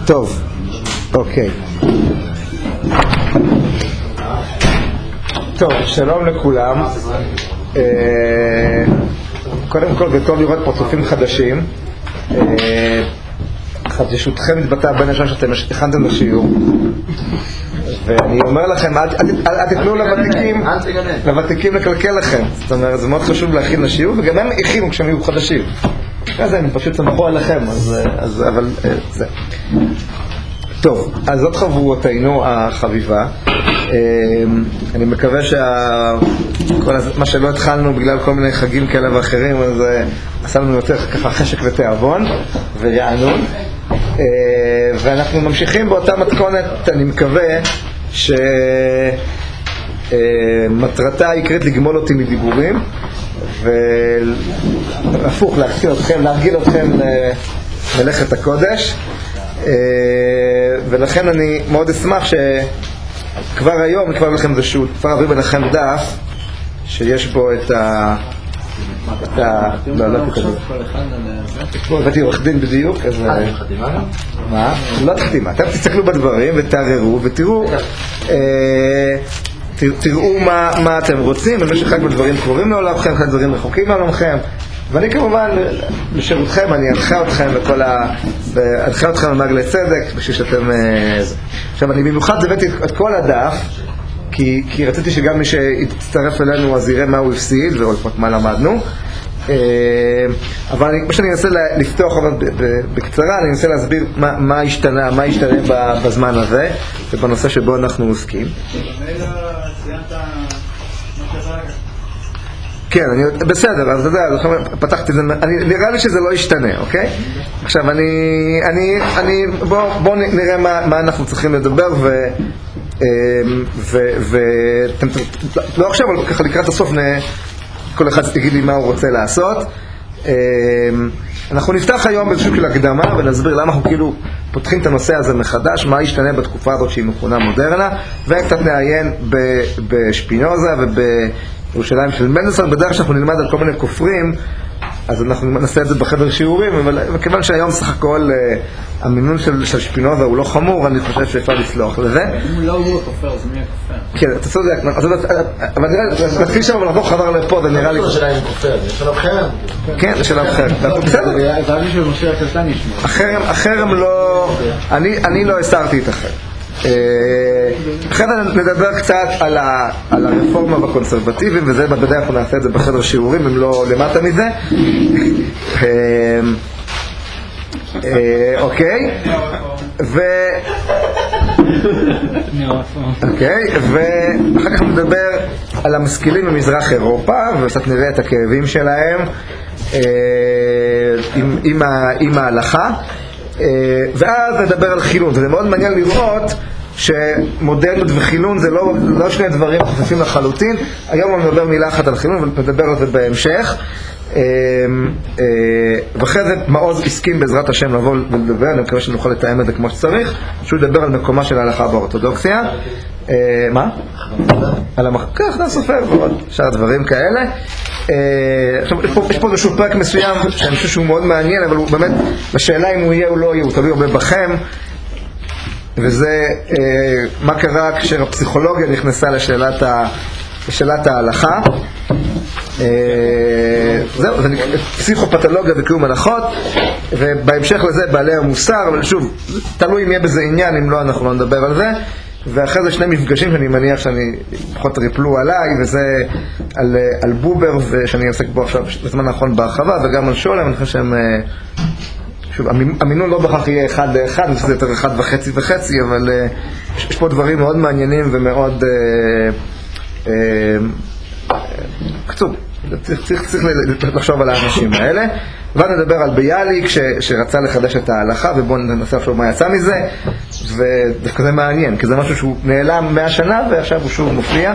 טוב, אוקיי. טוב, שלום לכולם. קודם כל, זה טוב לראות פרצופים חדשים. חדשותכם מתבטא בין השם שאתם הכנתם לשיעור. ואני אומר לכם, אל תתנו לוותיקים לקלקל לכם. זאת אומרת, זה מאוד חשוב להכין לשיעור, וגם הם הכינו כשהם יהיו חדשים. כזה, הם פשוט סמכו עליכם, אבל זה. טוב, אז זאת חברותינו החביבה. אני מקווה מה שלא התחלנו בגלל כל מיני חגים כאלה ואחרים, אז עשה לנו יותר ככה חשק ותיאבון ורענון. ואנחנו ממשיכים באותה מתכונת, אני מקווה שמטרתה העיקרית לגמול אותי מדיבורים, והפוך, להרגיל אתכם למלאכת הקודש. ולכן אני מאוד אשמח שכבר היום נקבע לכם איזשהו, כבר אביא ביניכם דף שיש בו את לא הבאתי עורך דין בדיוק. מה? לא תחתימה, אתם תסתכלו בדברים ותערערו ותראו מה אתם רוצים. במשך חג בדברים קרובים לעולמכם, חג דברים רחוקים לעולמכם, ואני כמובן לשירותכם, אני אנחה אתכם למעגלי צדק בשביל שאתם... עכשיו אני במיוחד הבאתי את כל הדף כי רציתי שגם מי שיצטרף אלינו אז יראה מה הוא הפסיד ועוד מה למדנו. אבל מה שאני אנסה לפתוח בקצרה, אני אנסה להסביר מה השתנה בזמן הזה ובנושא שבו אנחנו עוסקים. כן, בסדר, אז אתה יודע, פתחתי את זה, נראה לי שזה לא ישתנה, אוקיי? עכשיו, בואו נראה מה אנחנו צריכים לדבר, לא עכשיו, אבל ככה לקראת הסוף, כל אחד תגיד לי מה הוא רוצה לעשות. אנחנו נפתח היום באיזשהו של הקדמה, ונסביר למה אנחנו כאילו פותחים את הנושא הזה מחדש, מה ישתנה בתקופה הזאת שהיא מכונה מודרנה, וקצת נעיין בשפינוזה ירושלים של מנדלסון. בדרך שאנחנו נלמד על כל מיני כופרים, אז אנחנו נעשה את זה בחדר שיעורים, אבל מכיוון שהיום סך הכל המינון של שפינוזה הוא לא חמור, אני חושב שאפשר לסלוח לזה. אם לא הוא הכופר, אז מי הכופר? כן, אתה צודק, אבל נראה, נתחיל שם ונחזור חזר לפה, זה נראה לי... זה שלהם כופר, זה שלב חרם. כן, זה שלב חרם. בסדר. זה אבי של משה הקטן ישמע. החרם לא... אני לא הסרתי את החרם. אחרי זה נדבר קצת על הרפורמה בקונסרבטיבים, וזה בוודאי אנחנו נעשה את זה בחדר שיעורים, אם לא למטה מזה. אוקיי, ואחר כך נדבר על המשכילים במזרח אירופה, וקצת נראה את הכאבים שלהם עם ההלכה, ואז נדבר על חילון. זה מאוד מעניין לראות שמודרנות וחילון זה לא שני דברים חופפים לחלוטין. היום אני מדבר מילה אחת על חילון ונדבר על זה בהמשך. ואחרי זה מעוז הסכים בעזרת השם לבוא ולדבר, אני מקווה שנוכל לתאם את זה כמו שצריך, שהוא ידבר על מקומה של ההלכה באורתודוקסיה. מה? על המחקר, סופר ועוד שאר דברים כאלה. עכשיו, יש פה איזשהו פרק מסוים שאני חושב שהוא מאוד מעניין, אבל הוא באמת, השאלה אם הוא יהיה או לא יהיה, הוא תלוי הרבה בכם, וזה מה קרה כשהפסיכולוגיה נכנסה לשאלת ההלכה. זהו, זה פסיכופתולוגיה וקיום הלכות, ובהמשך לזה בעלי המוסר, אבל שוב, תלוי אם יהיה בזה עניין, אם לא אנחנו לא נדבר על זה. ואחרי זה שני מפגשים שאני מניח שאני פחות ריפלו עליי, וזה על בובר, ושאני עוסק בו עכשיו בזמן האחרון בהרחבה, וגם על שולם. אני חושב שהם, שוב, המינון לא בכך יהיה 1 ל-1, זה יותר 1.5 וחצי, אבל יש פה דברים מאוד מעניינים ומאוד קצוב. צריך לחשוב על האנשים האלה. ואז נדבר על ביאליק שרצה לחדש את ההלכה, ובואו ננסה לחשוב מה יצא מזה, ודווקא זה מעניין, כי זה משהו שהוא נעלם 100 שנה ועכשיו הוא שוב מופיע.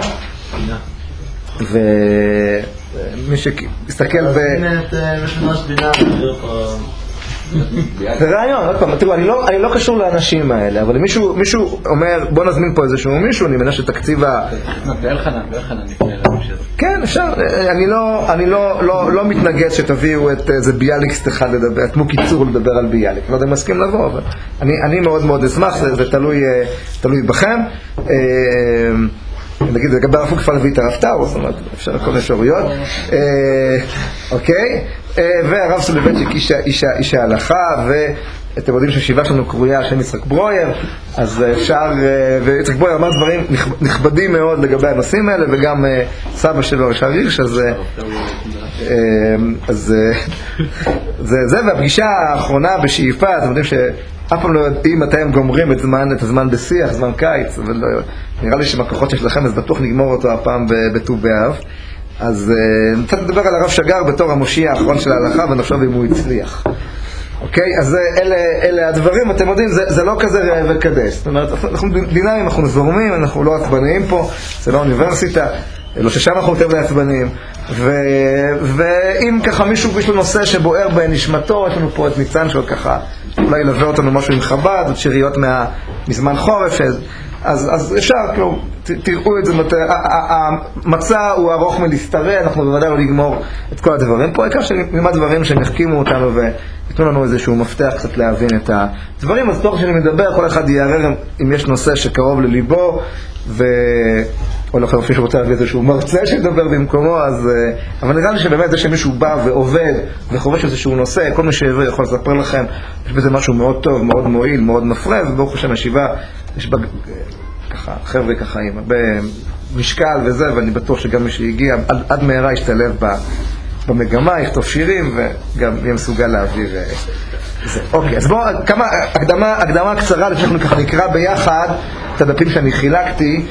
ומי שיסתכל אז הנה את משמש בינה, זה רעיון, עוד פעם, תראו, אני לא קשור לאנשים האלה, אבל אם מישהו אומר, בוא נזמין פה איזשהו מישהו, אני מנה שתקציב באלחנן נפנה לנו שזה. כן, אפשר, אני לא מתנגד שתביאו את איזה ביאליקסט אחד לדבר, את מוקי צור לדבר על ביאליק, לא יודע אם מסכים לבוא, אבל אני מאוד מאוד אשמח, זה תלוי בכם. נגיד, לגבי הרב קוק כבר להביא את הרב טאו, זאת אומרת, אפשר כל אפשרויות. אוקיי? והרב סולובייצ'יק איש ההלכה, ואתם יודעים שהשיבה שלנו קרויה על שם יצחק ברויר, אז אפשר, ויצחק ברויר אמר דברים נכבדים מאוד לגבי הנושאים האלה, וגם סבא שלו, ישר הירש, אז זה, והפגישה האחרונה בשאיפה, אתם יודעים אף פעם לא יודעים מתי הם גומרים את הזמן בשיח, זמן קיץ, אבל נראה לי שמהכוחות שלכם אז בטוח נגמור אותו הפעם בט"ו באב. אז נצטרך לדבר על הרב שגר בתור המושיע האחרון של ההלכה ונחשוב אם הוא הצליח. אוקיי? אז אלה הדברים, אתם יודעים, זה לא כזה ראה וקדש. זאת אומרת, אנחנו דינאים, אנחנו זורמים, אנחנו לא עצבניים פה, זה לא אוניברסיטה, לא ששם אנחנו יותר לעצבניים. ואם ככה מישהו יש לו נושא שבוער בנשמתו, יש לנו פה את ניצן שעוד ככה אולי ילווה אותנו משהו עם חב"ד, עוד שיריות מזמן חורף, אז אפשר, כאילו, תראו את זה, המצע הוא ארוך מלהסתרא, אנחנו בוודאי לא נגמור את כל הדברים פה, העיקר שנלמד דברים שהם יחכימו אותנו ויתנו לנו איזשהו מפתח קצת להבין את הדברים. אז תוך שאני מדבר, כל אחד יערער אם יש נושא שקרוב לליבו, או לכם אפילו שרוצה להביא איזשהו מרצה שידבר במקומו, אבל נראה לי שבאמת זה שמישהו בא ועובד וחובש איזשהו נושא, כל מי שעבר יכול לספר לכם, יש בזה משהו מאוד טוב, מאוד מועיל, מאוד מפרז, וברוך השם השיבה, יש בה ככה, חבר'ה ככה עם הרבה משקל וזה, ואני בטוח שגם מי שהגיע עד מהרה ישתלב במגמה, יכתוב שירים וגם יהיה מסוגל להעביר זה. אוקיי, אז בואו, כמה הקדמה קצרה, לפני ככה נקרא ביחד את הדפים שאני חילקתי,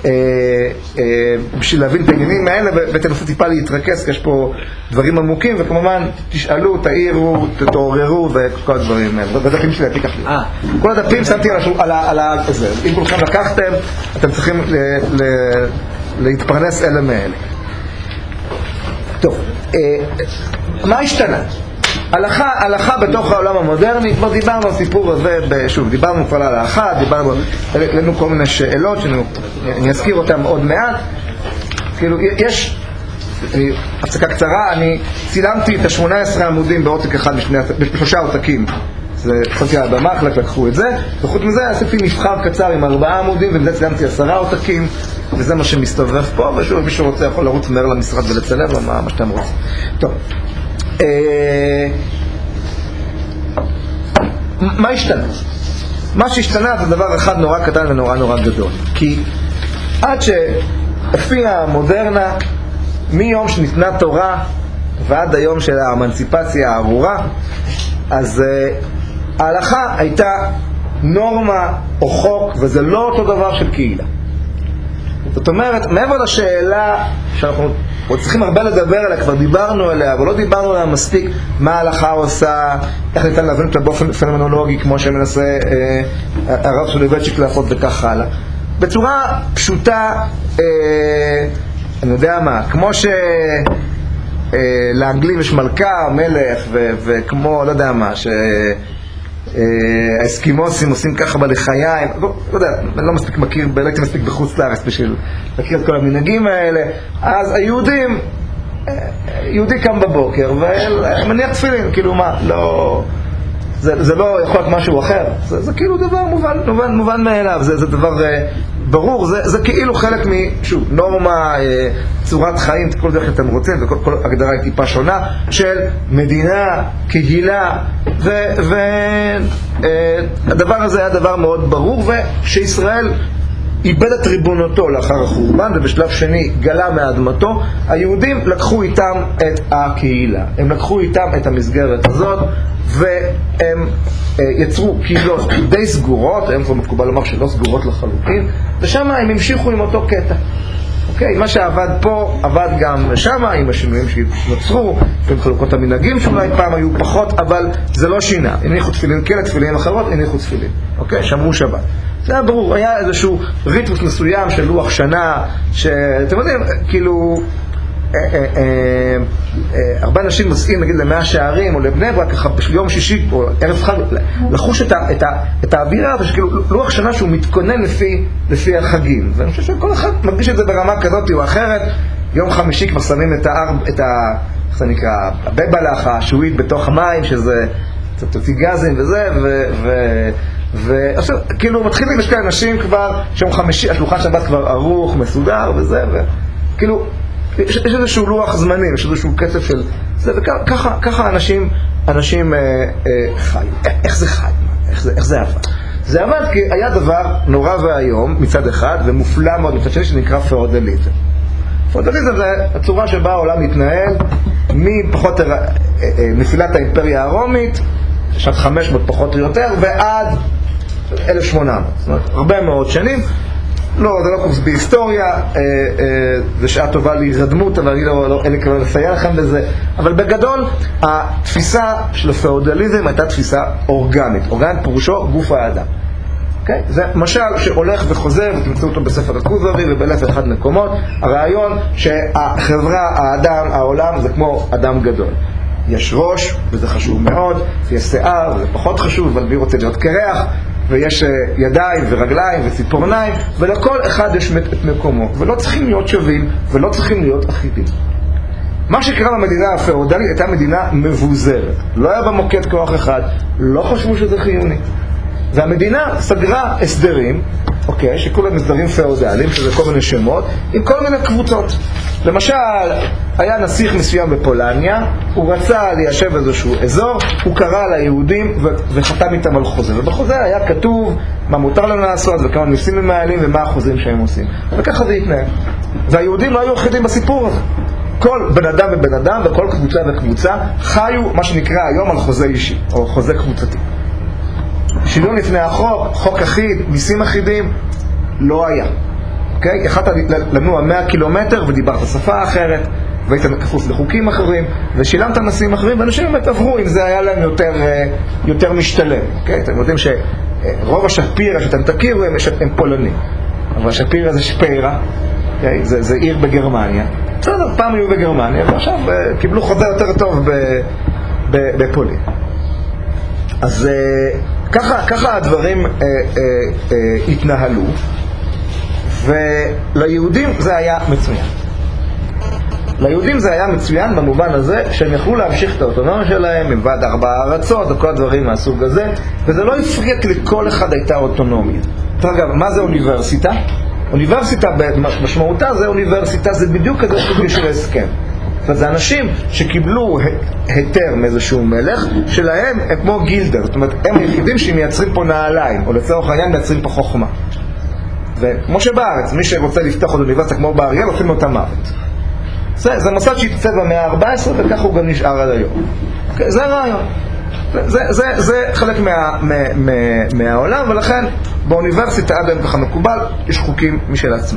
בשביל להבין את העניינים האלה, ותנסו טיפה להתרכז, כי יש פה דברים עמוקים, וכמובן תשאלו, תעירו, תתעוררו וכל הדברים האלה. בדפים שלי תיקח לי. כל הדפים שמתי על זה. אם כולכם לקחתם, אתם צריכים להתפרנס אלה מאלה. טוב, מה השתנה? הלכה בתוך העולם המודרני, כבר דיברנו על סיפור הזה, שוב, דיברנו כבר על ההלכה, דיברנו לנו כל מיני שאלות, שאני אזכיר אותן עוד מעט. כאילו, יש, הפסקה קצרה, אני צילמתי את ה-18 עמודים בעותק אחד בשלושה עותקים. זה חלקי על במחלק, לקחו את זה, וחוץ מזה עשיתי מבחר קצר עם 4 עמודים, ובזה צילמתי 10 עותקים, וזה מה שמסתובב פה, ושוב, מי שרוצה יכול לרוץ מהר למשרד ולצלם לו מה שאתם רוצים. טוב. מה השתנה? מה שהשתנה זה דבר אחד נורא קטן ונורא נורא גדול, כי עד שהופיעה המודרנה, מיום שניתנה תורה ועד היום של האמנציפציה הארורה, אז ההלכה הייתה נורמה או חוק, וזה לא אותו דבר של קהילה. זאת אומרת, מעבר לשאלה שאנחנו עוד צריכים הרבה לדבר עליה, כבר דיברנו עליה, אבל לא דיברנו עליה מספיק מה ההלכה עושה, איך ניתן להבין אותה באופן פנומנולוגי, כמו שמנסה הרב סולובייצ'יק לעשות וכך הלאה. בצורה פשוטה, אני יודע מה, כמו שלאנגלים יש מלכה, מלך, וכמו, לא יודע מה, האסקימוסים עושים ככה בלחיים, לא יודע, אני לא מספיק מכיר, לא הייתי מספיק בחוץ לארץ בשביל להכיר את כל המנהגים האלה. אז היהודים, יהודי קם בבוקר ומניח תפילין, כאילו מה, לא, זה לא יכול להיות משהו אחר, זה כאילו דבר מובן מאליו, זה דבר ברור, זה כאילו חלק שוב, נורמה, צורת חיים, כל דרך שאתם רוצים, וכל הגדרה היא טיפה שונה, של מדינה, קהילה, והדבר הזה היה דבר מאוד ברור, ושישראל איבד את ריבונותו לאחר החורבן, ובשלב שני גלה מאדמתו, היהודים לקחו איתם את הקהילה, הם לקחו איתם את המסגרת הזאת, והם יצרו קהילות די סגורות, הם כבר מקובל לומר שלא סגורות לחלוטין, ושם הם המשיכו עם אותו קטע. אוקיי, מה שעבד פה עבד גם שם, עם השינויים שנוצרו, עם חלוקות המנהגים שאולי פעם היו פחות, אבל זה לא שינה. הניחו תפילין כן, תפילין אחרות, הניחו תפילין. אוקיי, שמרו שבת. זה היה ברור, היה איזשהו ריתמוס מסוים של לוח שנה, שאתם יודעים, כאילו, הרבה אנשים נוסעים נגיד למאה שערים או לבני ברק ככה ביום שישי או ערב חג לחוש את האווירה הזה שכאילו לוח שנה שהוא מתכונן לפי החגים, ואני חושב שכל אחד מרגיש את זה ברמה כזאת או אחרת. יום חמישי כבר שמים איך זה נקרא, הבבלח השעועית בתוך המים שזה קצת גזים וזה ועכשיו כאילו מתחילים יש כאלה אנשים כבר שיום חמישי השלוחן שבת כבר ערוך מסודר וזה וכאילו יש איזשהו לוח זמנים, יש איזשהו קצב של זה, וככה אנשים חיו. איך זה חי? איך זה עבד? זה עבד כי היה דבר נורא והיום מצד אחד ומופלא מאוד מצד שני שנקרא פאודליזם. פאודליזם זה הצורה שבה העולם מתנהל מפחות נפילת האימפריה הרומית שנת 500 פחות או יותר ועד 1800, זאת אומרת הרבה מאוד שנים. לא, זה לא קורס בהיסטוריה, זה שעה טובה להירדמות, אבל אני אין לי כבר לסייע לכם בזה. אבל בגדול, התפיסה של הפאודליזם הייתה תפיסה אורגנית. אורגנית פירושו גוף האדם. Okay? זה משל שהולך וחוזר, ותמצאו אותו בספר הכוזרי ובאלף אחד מקומות. הרעיון שהחברה, האדם, העולם, זה כמו אדם גדול. יש ראש, וזה חשוב מאוד, יש שיער, וזה פחות חשוב, אבל מי רוצה להיות קרח. ויש ידיים ורגליים וציפורניים, ולכל אחד יש את מקומו, ולא צריכים להיות שווים, ולא צריכים להיות אחידים. מה שקרה במדינה הפאודלית הייתה מדינה מבוזרת. לא היה במוקד כוח אחד, לא חשבו שזה חיוני. והמדינה סגרה הסדרים, אוקיי, שכולם הסדרים פאודליים, שזה כל מיני שמות, עם כל מיני קבוצות. למשל, היה נסיך מסוים בפולניה, הוא רצה ליישב איזשהו אזור, הוא קרא ליהודים וחתם איתם על חוזה. ובחוזה היה כתוב מה מותר לנו לעשות וכמה ניסים הם מעלים ומה החוזים שהם עושים. וככה זה התנהל. והיהודים לא היו יחידים בסיפור הזה. כל בן אדם ובן אדם וכל קבוצה וקבוצה חיו מה שנקרא היום על חוזה אישי או חוזה קבוצתי. שוויון לפני החוק, חוק אחיד, ניסים אחידים, לא היה. אוקיי? יכלת לנוע 100 קילומטר ודיברת שפה אחרת, והיית כפוף לחוקים אחרים, ושילמת ניסים אחרים, ואנשים באמת עברו אם זה היה להם יותר משתלם. אוקיי? אתם יודעים שרוב השפירה שאתם תכירו הם פולנים. אבל השפירה זה שפירה, אוקיי? זה עיר בגרמניה. בסדר, פעם היו בגרמניה, ועכשיו קיבלו חוזה יותר טוב בפולין. אז ככה הדברים התנהלו, וליהודים זה היה מצוין. ליהודים זה היה מצוין במובן הזה שהם יכלו להמשיך את האוטונומיה שלהם עם ועד 4 ארצות וכל הדברים מהסוג הזה, וזה לא הפריע כי לכל אחד הייתה אוטונומיה. אגב, מה זה אוניברסיטה? אוניברסיטה במשמעותה זה אוניברסיטה, זה בדיוק כזה סוג של הסכם. וזה אנשים שקיבלו היתר מאיזשהו מלך שלהם הם כמו גילדר, זאת אומרת הם היחידים שמייצרים פה נעליים או לצורך העניין מייצרים פה חוכמה. וכמו שבארץ מי שרוצה לפתוח עוד אוניברסיטה כמו באריאל עושים לו את המוות. זה מוסד שהתייצב במאה ה-14 וככה הוא גם נשאר עד היום. זה הרעיון. זה חלק מהעולם, ולכן באוניברסיטה עד היום ככה מקובל, יש חוקים משל עצמם.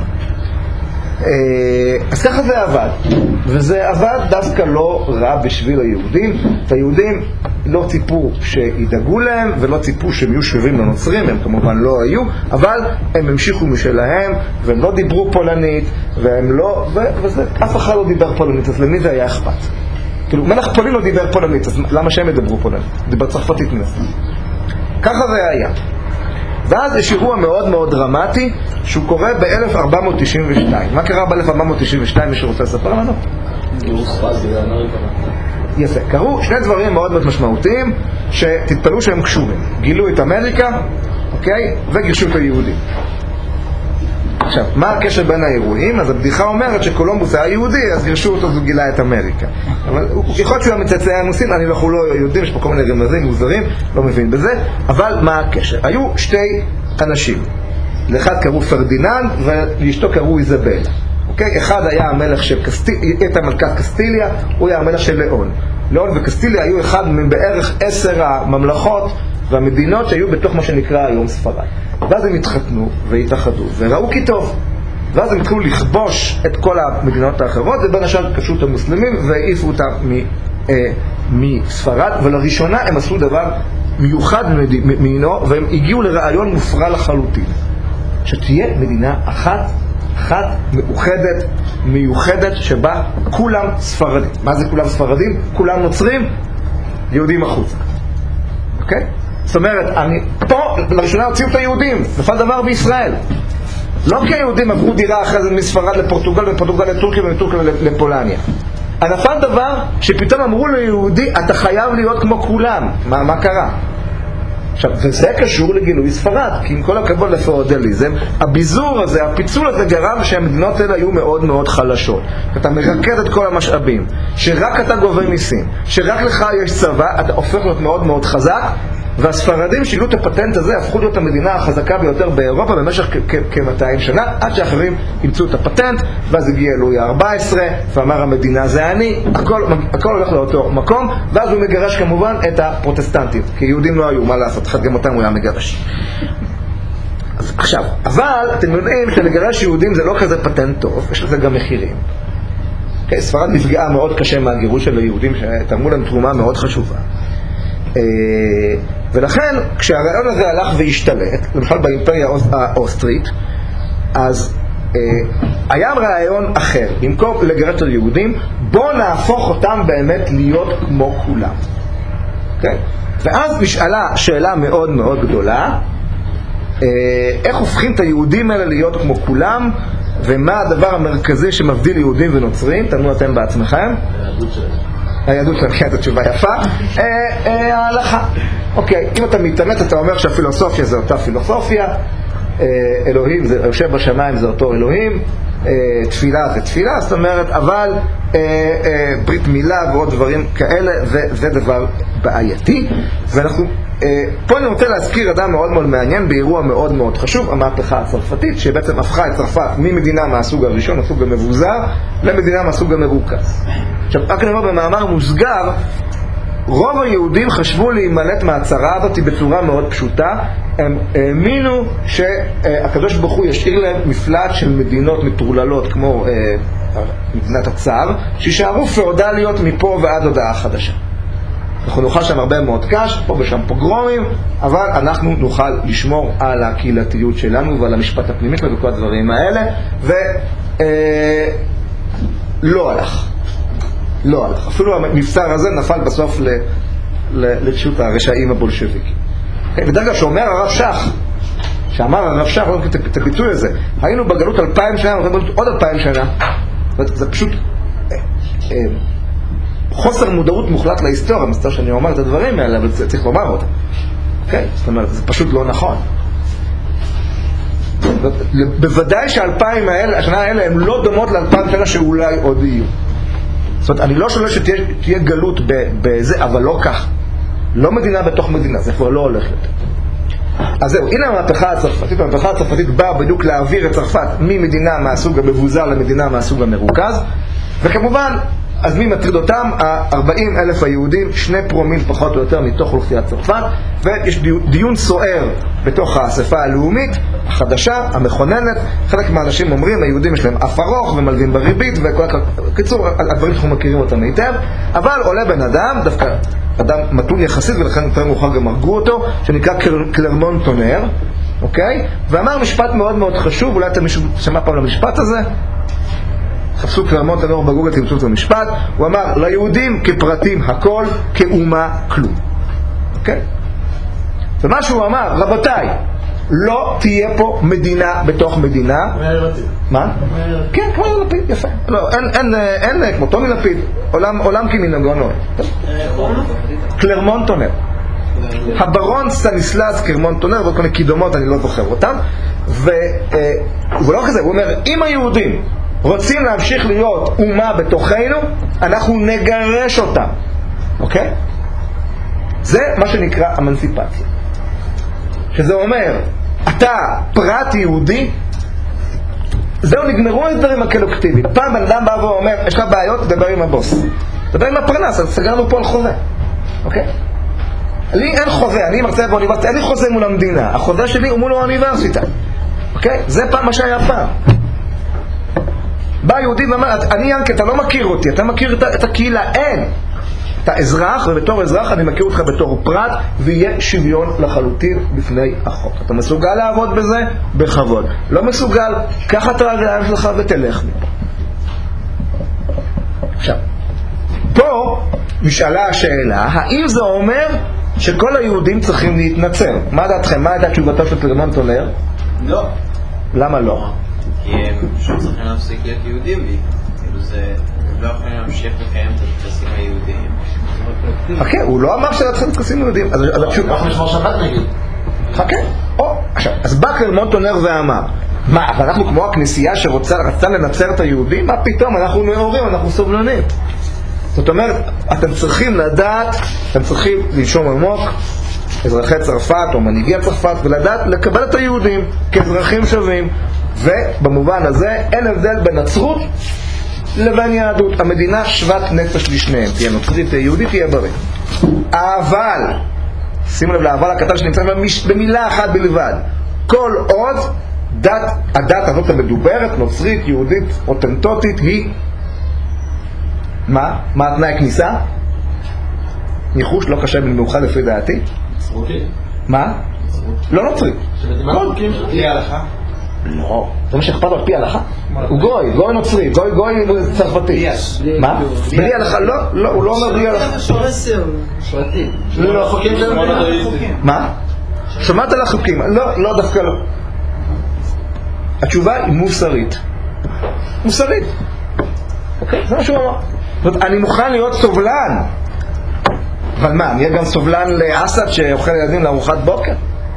אז ככה זה עבד, וזה עבד דווקא לא רע בשביל היהודים. היהודים לא ציפו שידאגו להם ולא ציפו שהם יהיו שווים לנוצרים, הם כמובן לא היו, אבל הם המשיכו משלהם והם לא דיברו פולנית והם לא, אף אחד לא דיבר פולנית, אז למי זה היה אכפת? כאילו מלך פולין לא דיבר פולנית, אז למה שהם ידברו פולנית? דיבר צרפתית מנסה. ככה זה היה. ואז יש אירוע מאוד מאוד דרמטי שהוא קורה ב-1492. מה קרה ב-1492? מי שרוצה לספר לנו? יפה. קרו שני דברים מאוד מאוד משמעותיים שתתפלאו שהם קשורים. גילו את אמריקה, אוקיי? וגירשו את היהודים. עכשיו, מה הקשר בין האירועים? אז הבדיחה אומרת שקולומבוס היה יהודי, אז גירשו אותו, אז הוא גילה את אמריקה. אבל יכול להיות שהוא היה מצאצאי הנוסעים, אנחנו לא יהודים, יש פה כל מיני רמזים מוזרים, לא מבין בזה, אבל מה הקשר? היו שתי אנשים. לאחד קראו פרדיננד, ולאשתו קראו איזבל. אוקיי? אחד היה המלך של הייתה מלכת קסטיליה, הוא היה המלך של ליאון. ליאון וקסטיליה היו אחד מבערך 10 הממלכות והמדינות שהיו בתוך מה שנקרא היום ספרד. ואז הם התחתנו והתאחדו וראו כי טוב, ואז הם התחילו לכבוש את כל המדינות האחרות, ובין השאר כבשו את המוסלמים והעיפו אותם מספרד, ולראשונה הם עשו דבר מיוחד מינו, והם הגיעו לרעיון מופרע לחלוטין, שתהיה מדינה אחת אחת מאוחדת, מיוחדת, שבה כולם ספרדים. מה זה כולם ספרדים? כולם נוצרים, יהודים החוצה. אוקיי? זאת אומרת, פה לראשונה הוציאו את היהודים, נפל דבר בישראל. לא כי היהודים עברו דירה אחרי זה מספרד לפורטוגל, מפורטוגל לטורקיה ומטורקיה לפולניה. נפל דבר שפתאום אמרו ליהודי, אתה חייב להיות כמו כולם. מה קרה? עכשיו, וזה קשור לגילוי ספרד, כי עם כל הכבוד לפאודליזם, הביזור הזה, הפיצול הזה גרם שהמדינות האלה היו מאוד מאוד חלשות. אתה מרכז את כל המשאבים, שרק אתה גובה מיסים, שרק לך יש צבא, אתה הופך להיות מאוד מאוד חזק, והספרדים שילו את הפטנט הזה, הפכו להיות המדינה החזקה ביותר באירופה במשך כ-200 שנה, עד שאחרים ימצאו את הפטנט, ואז הגיע לואי ה-14, ואמר המדינה זה אני, הכל הולך לאותו מקום, ואז הוא מגרש כמובן את הפרוטסטנטים, כי יהודים לא היו, מה לעשות, גם אותם הוא היה מגרש. עכשיו, אבל אתם יודעים שלגרש יהודים זה לא כזה פטנט טוב, יש לזה גם מחירים. ספרד נפגעה מאוד קשה מהגירוש של היהודים, שתרמו להם תרומה מאוד חשובה. ולכן כשהרעיון הזה הלך והשתלט, למשל באימפריה האוסטרית, אז היה רעיון אחר. במקום לגרש את היהודים, בוא נהפוך אותם באמת להיות כמו כולם. ואז נשאלה שאלה מאוד מאוד גדולה, איך הופכים את היהודים האלה להיות כמו כולם, ומה הדבר המרכזי שמבדיל יהודים ונוצרים? תנו אתם בעצמכם. היהדות שלהם. היהדות שלהם, כן, זו תשובה יפה. ההלכה. אוקיי, אם אתה מתאמץ, אתה אומר שהפילוסופיה זה אותה פילוסופיה, אלוהים זה יושב בשמיים, זה אותו אלוהים, תפילה זה תפילה, זאת אומרת, אבל ברית מילה ועוד דברים כאלה, זה דבר בעייתי. ואנחנו, פה אני רוצה להזכיר אדם מאוד מאוד מעניין באירוע מאוד מאוד חשוב, המהפכה הצרפתית, שבעצם הפכה את צרפת ממדינה מהסוג הראשון, הסוג המבוזר, למדינה מהסוג המרוכז. עכשיו, רק נאמר במאמר מוסגר, רוב היהודים חשבו להימלט מהצרה הזאת בצורה מאוד פשוטה. הם האמינו שהקדוש ברוך הוא ישאיר להם מפלט של מדינות מטורללות כמו מדינת הצאר, שישארו פאודליות מפה ועד הודעה חדשה. אנחנו נוכל שם הרבה מאוד קש, פה ושם פוגרומים, אבל אנחנו נוכל לשמור על הקהילתיות שלנו ועל המשפט הפנימי שלנו וכל הדברים האלה, ולא הלך. לא הלך. אפילו המבצר הזה נפל בסוף לתשות הרשעים הבולשביקים. ודרך שאומר הרב שך, שאמר הרב שך, לא מכיר את הביטוי הזה, היינו בגלות 2000 שנה, עוד 2000 שנה. זה פשוט חוסר מודעות מוחלט להיסטוריה, מסתבר שאני אומר את הדברים האלה, אבל צריך לומר אותם. זאת אומרת, זה פשוט לא נכון. בוודאי השנה האלה הן לא דומות ל2000 שנה שאולי עוד יהיו. זאת אומרת, אני לא שואל שתהיה גלות בזה, אבל לא כך. לא מדינה בתוך מדינה, זה כבר לא הולך יותר. אז זהו, הנה המהפכה הצרפתית. המהפכה הצרפתית באה בדיוק להעביר את צרפת ממדינה מהסוג המבוזר למדינה מהסוג המרוכז, וכמובן, אז מי מטריד אותם? 40,000 היהודים, 2 פרומיל פחות או יותר מתוך אוכלוסיית צרפת, ויש דיון סוער בתוך האספה הלאומית החדשה, המכוננת. חלק מהאנשים אומרים, היהודים יש להם אף ארוך ומלווים בריבית, קיצור, הדברים שאנחנו מכירים אותם היטב, אבל עולה בן אדם, דווקא אדם מתון יחסית, ולכן יותר מאוחר גם הרגו אותו, שנקרא קלרמון טונר, אוקיי? ואמר משפט מאוד מאוד חשוב, אולי אתם מישהו שמע פעם למשפט הזה? חפשו קלרמון טונר בגוגל, תמצאו את המשפט. הוא אמר, ליהודים כפרטים הכל, כאומה כלום. אוקיי? ומה שהוא אמר, רבותיי, לא תהיה פה מדינה בתוך מדינה. מה? כן, כמו לפיד, יפה. לא, אין כמו טומי לפיד, עולם כמנהגו. קלרמון טונר. הברון סטניסלס קלרמון טונר, ועוד כל מיני קידומות, אני לא זוכר אותם. והוא לא כזה, הוא אומר, אם היהודים רוצים להמשיך להיות אומה בתוכנו, אנחנו נגרש אותם. אוקיי? זה מה שנקרא אמנציפציה. שזה אומר, אתה פרט יהודי, זהו, נגמרו הסדרים הקולקטיביים. פעם בן אדם בא ואומר, יש לך בעיות, תדבר עם הבוס. תדבר עם הפרנס, אז סגרנו פה על חוזה. אוקיי? לי אין חוזה, אני מרצה באוניברסיטה, אין לי חוזה מול המדינה. החוזה שלי הוא מול האוניברסיטה. אוקיי? זה פעם מה שהיה פעם. בא יהודי ואמר, אני ינקה, אתה לא מכיר אותי, אתה מכיר את הקהילה, אין. אתה אזרח, ובתור אזרח אני מכיר אותך בתור פרט, ויהיה שוויון לחלוטין בפני החוק. אתה מסוגל לעבוד בזה? בכבוד. לא מסוגל? קח את הרגליים שלך ותלך מפה. עכשיו, פה נשאלה השאלה, האם זה אומר שכל היהודים צריכים להתנצר? מה דעתכם? מה הייתה תשובתו של פרידמן טונר? לא. למה לא? כי הם פשוט צריכים להפסיק להיות יהודים, כאילו זה... הם לא יכולים להמשיך לקיים את הטקסים היהודיים. חכה, הוא לא אמר שצריכים טקסים יהודיים. אז התשובה... אנחנו נשמור שבת נגיד. חכה. עכשיו, אז בא פרידמן טונר ואמר, מה, אבל אנחנו כמו הכנסייה שרצה לנצר את היהודים? מה פתאום? אנחנו נאורים, אנחנו סובלנים. זאת אומרת, אתם צריכים לדעת, אתם צריכים לנשום עמוק, אזרחי צרפת או מנהיגי צרפת, ולדעת לקבל את היהודים כאזרחים שווים. ובמובן הזה אין הבדל בין נצרות לבין יהדות. המדינה שוות נפש לשניהם, תהיה נוצרית, תהיה יהודית, תהיה בריא. אבל, שימו לב לאבל הקטן שנמצא במילה אחת בלבד, כל עוד הדת הזאת המדוברת, נוצרית, יהודית, אותנטוטית, היא מה? מה התנאי הכניסה? ניחוש לא קשה במיוחד לפי דעתי. נצרותי. מה? לא נוצרי. שבדימה חוקים של פי ההלכה? לא. זה מה שאכפת לו על פי ההלכה? הוא גוי, גוי נוצרי, גוי צרפתי. מה? בלי הלכה? לא, הוא לא אומר בלי הלכה. שרתי. לא, חוקים של מה? שמעת על החוקים? לא, דווקא לא. התשובה היא מוסרית. מוסרית. אוקיי? זה מה שהוא אמר. זאת אומרת, אני מוכן להיות סובלן. אבל מה, אני אהיה גם סובלן לאסד שאוכל ילדים לארוחת בוקר?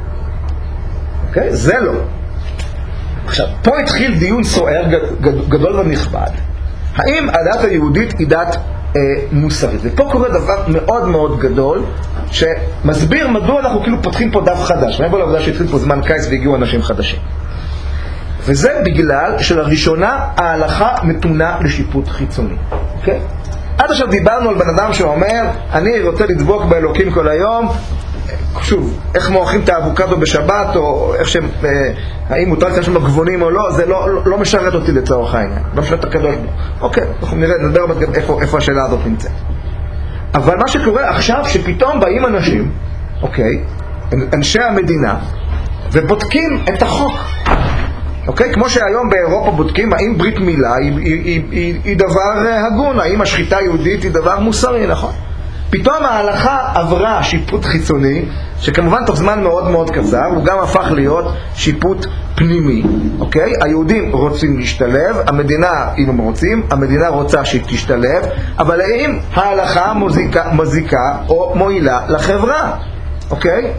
אוקיי? זה לא. עכשיו, פה התחיל דיון סוער גדול ונכבד. האם הדת היהודית היא דת מוסרית? ופה קורה דבר מאוד מאוד גדול שמסביר מדוע אנחנו כאילו פותחים פה דף חדש. מעבר לעובדה שהתחיל פה זמן קיץ והגיעו אנשים חדשים. וזה בגלל שלראשונה ההלכה נתונה לשיפוט חיצוני. אוקיי? עד עכשיו דיברנו על בן אדם שאומר, אני רוצה לדבוק באלוקים כל היום. שוב, איך מורחים את האבוקדו בשבת, או איך שהם, האם מותר לקרוא שם גבונים או לא, זה לא משרת אותי לצורך העניין. לא משרת את הקדוש בו. אוקיי, אנחנו נדבר איפה השאלה הזאת נמצאת. אבל מה שקורה עכשיו, שפתאום באים אנשים, אוקיי, אנשי המדינה, ובודקים את החוק. אוקיי? כמו שהיום באירופה בודקים האם ברית מילה היא דבר הגון, האם השחיטה היהודית היא דבר מוסרי, נכון? פתאום ההלכה עברה שיפוט חיצוני, שכמובן תוך זמן מאוד מאוד קצר, הוא גם הפך להיות שיפוט פנימי, אוקיי? היהודים רוצים להשתלב, המדינה, אם הם רוצים, המדינה רוצה שהיא תשתלב, אבל האם ההלכה מזיקה או מועילה לחברה, אוקיי?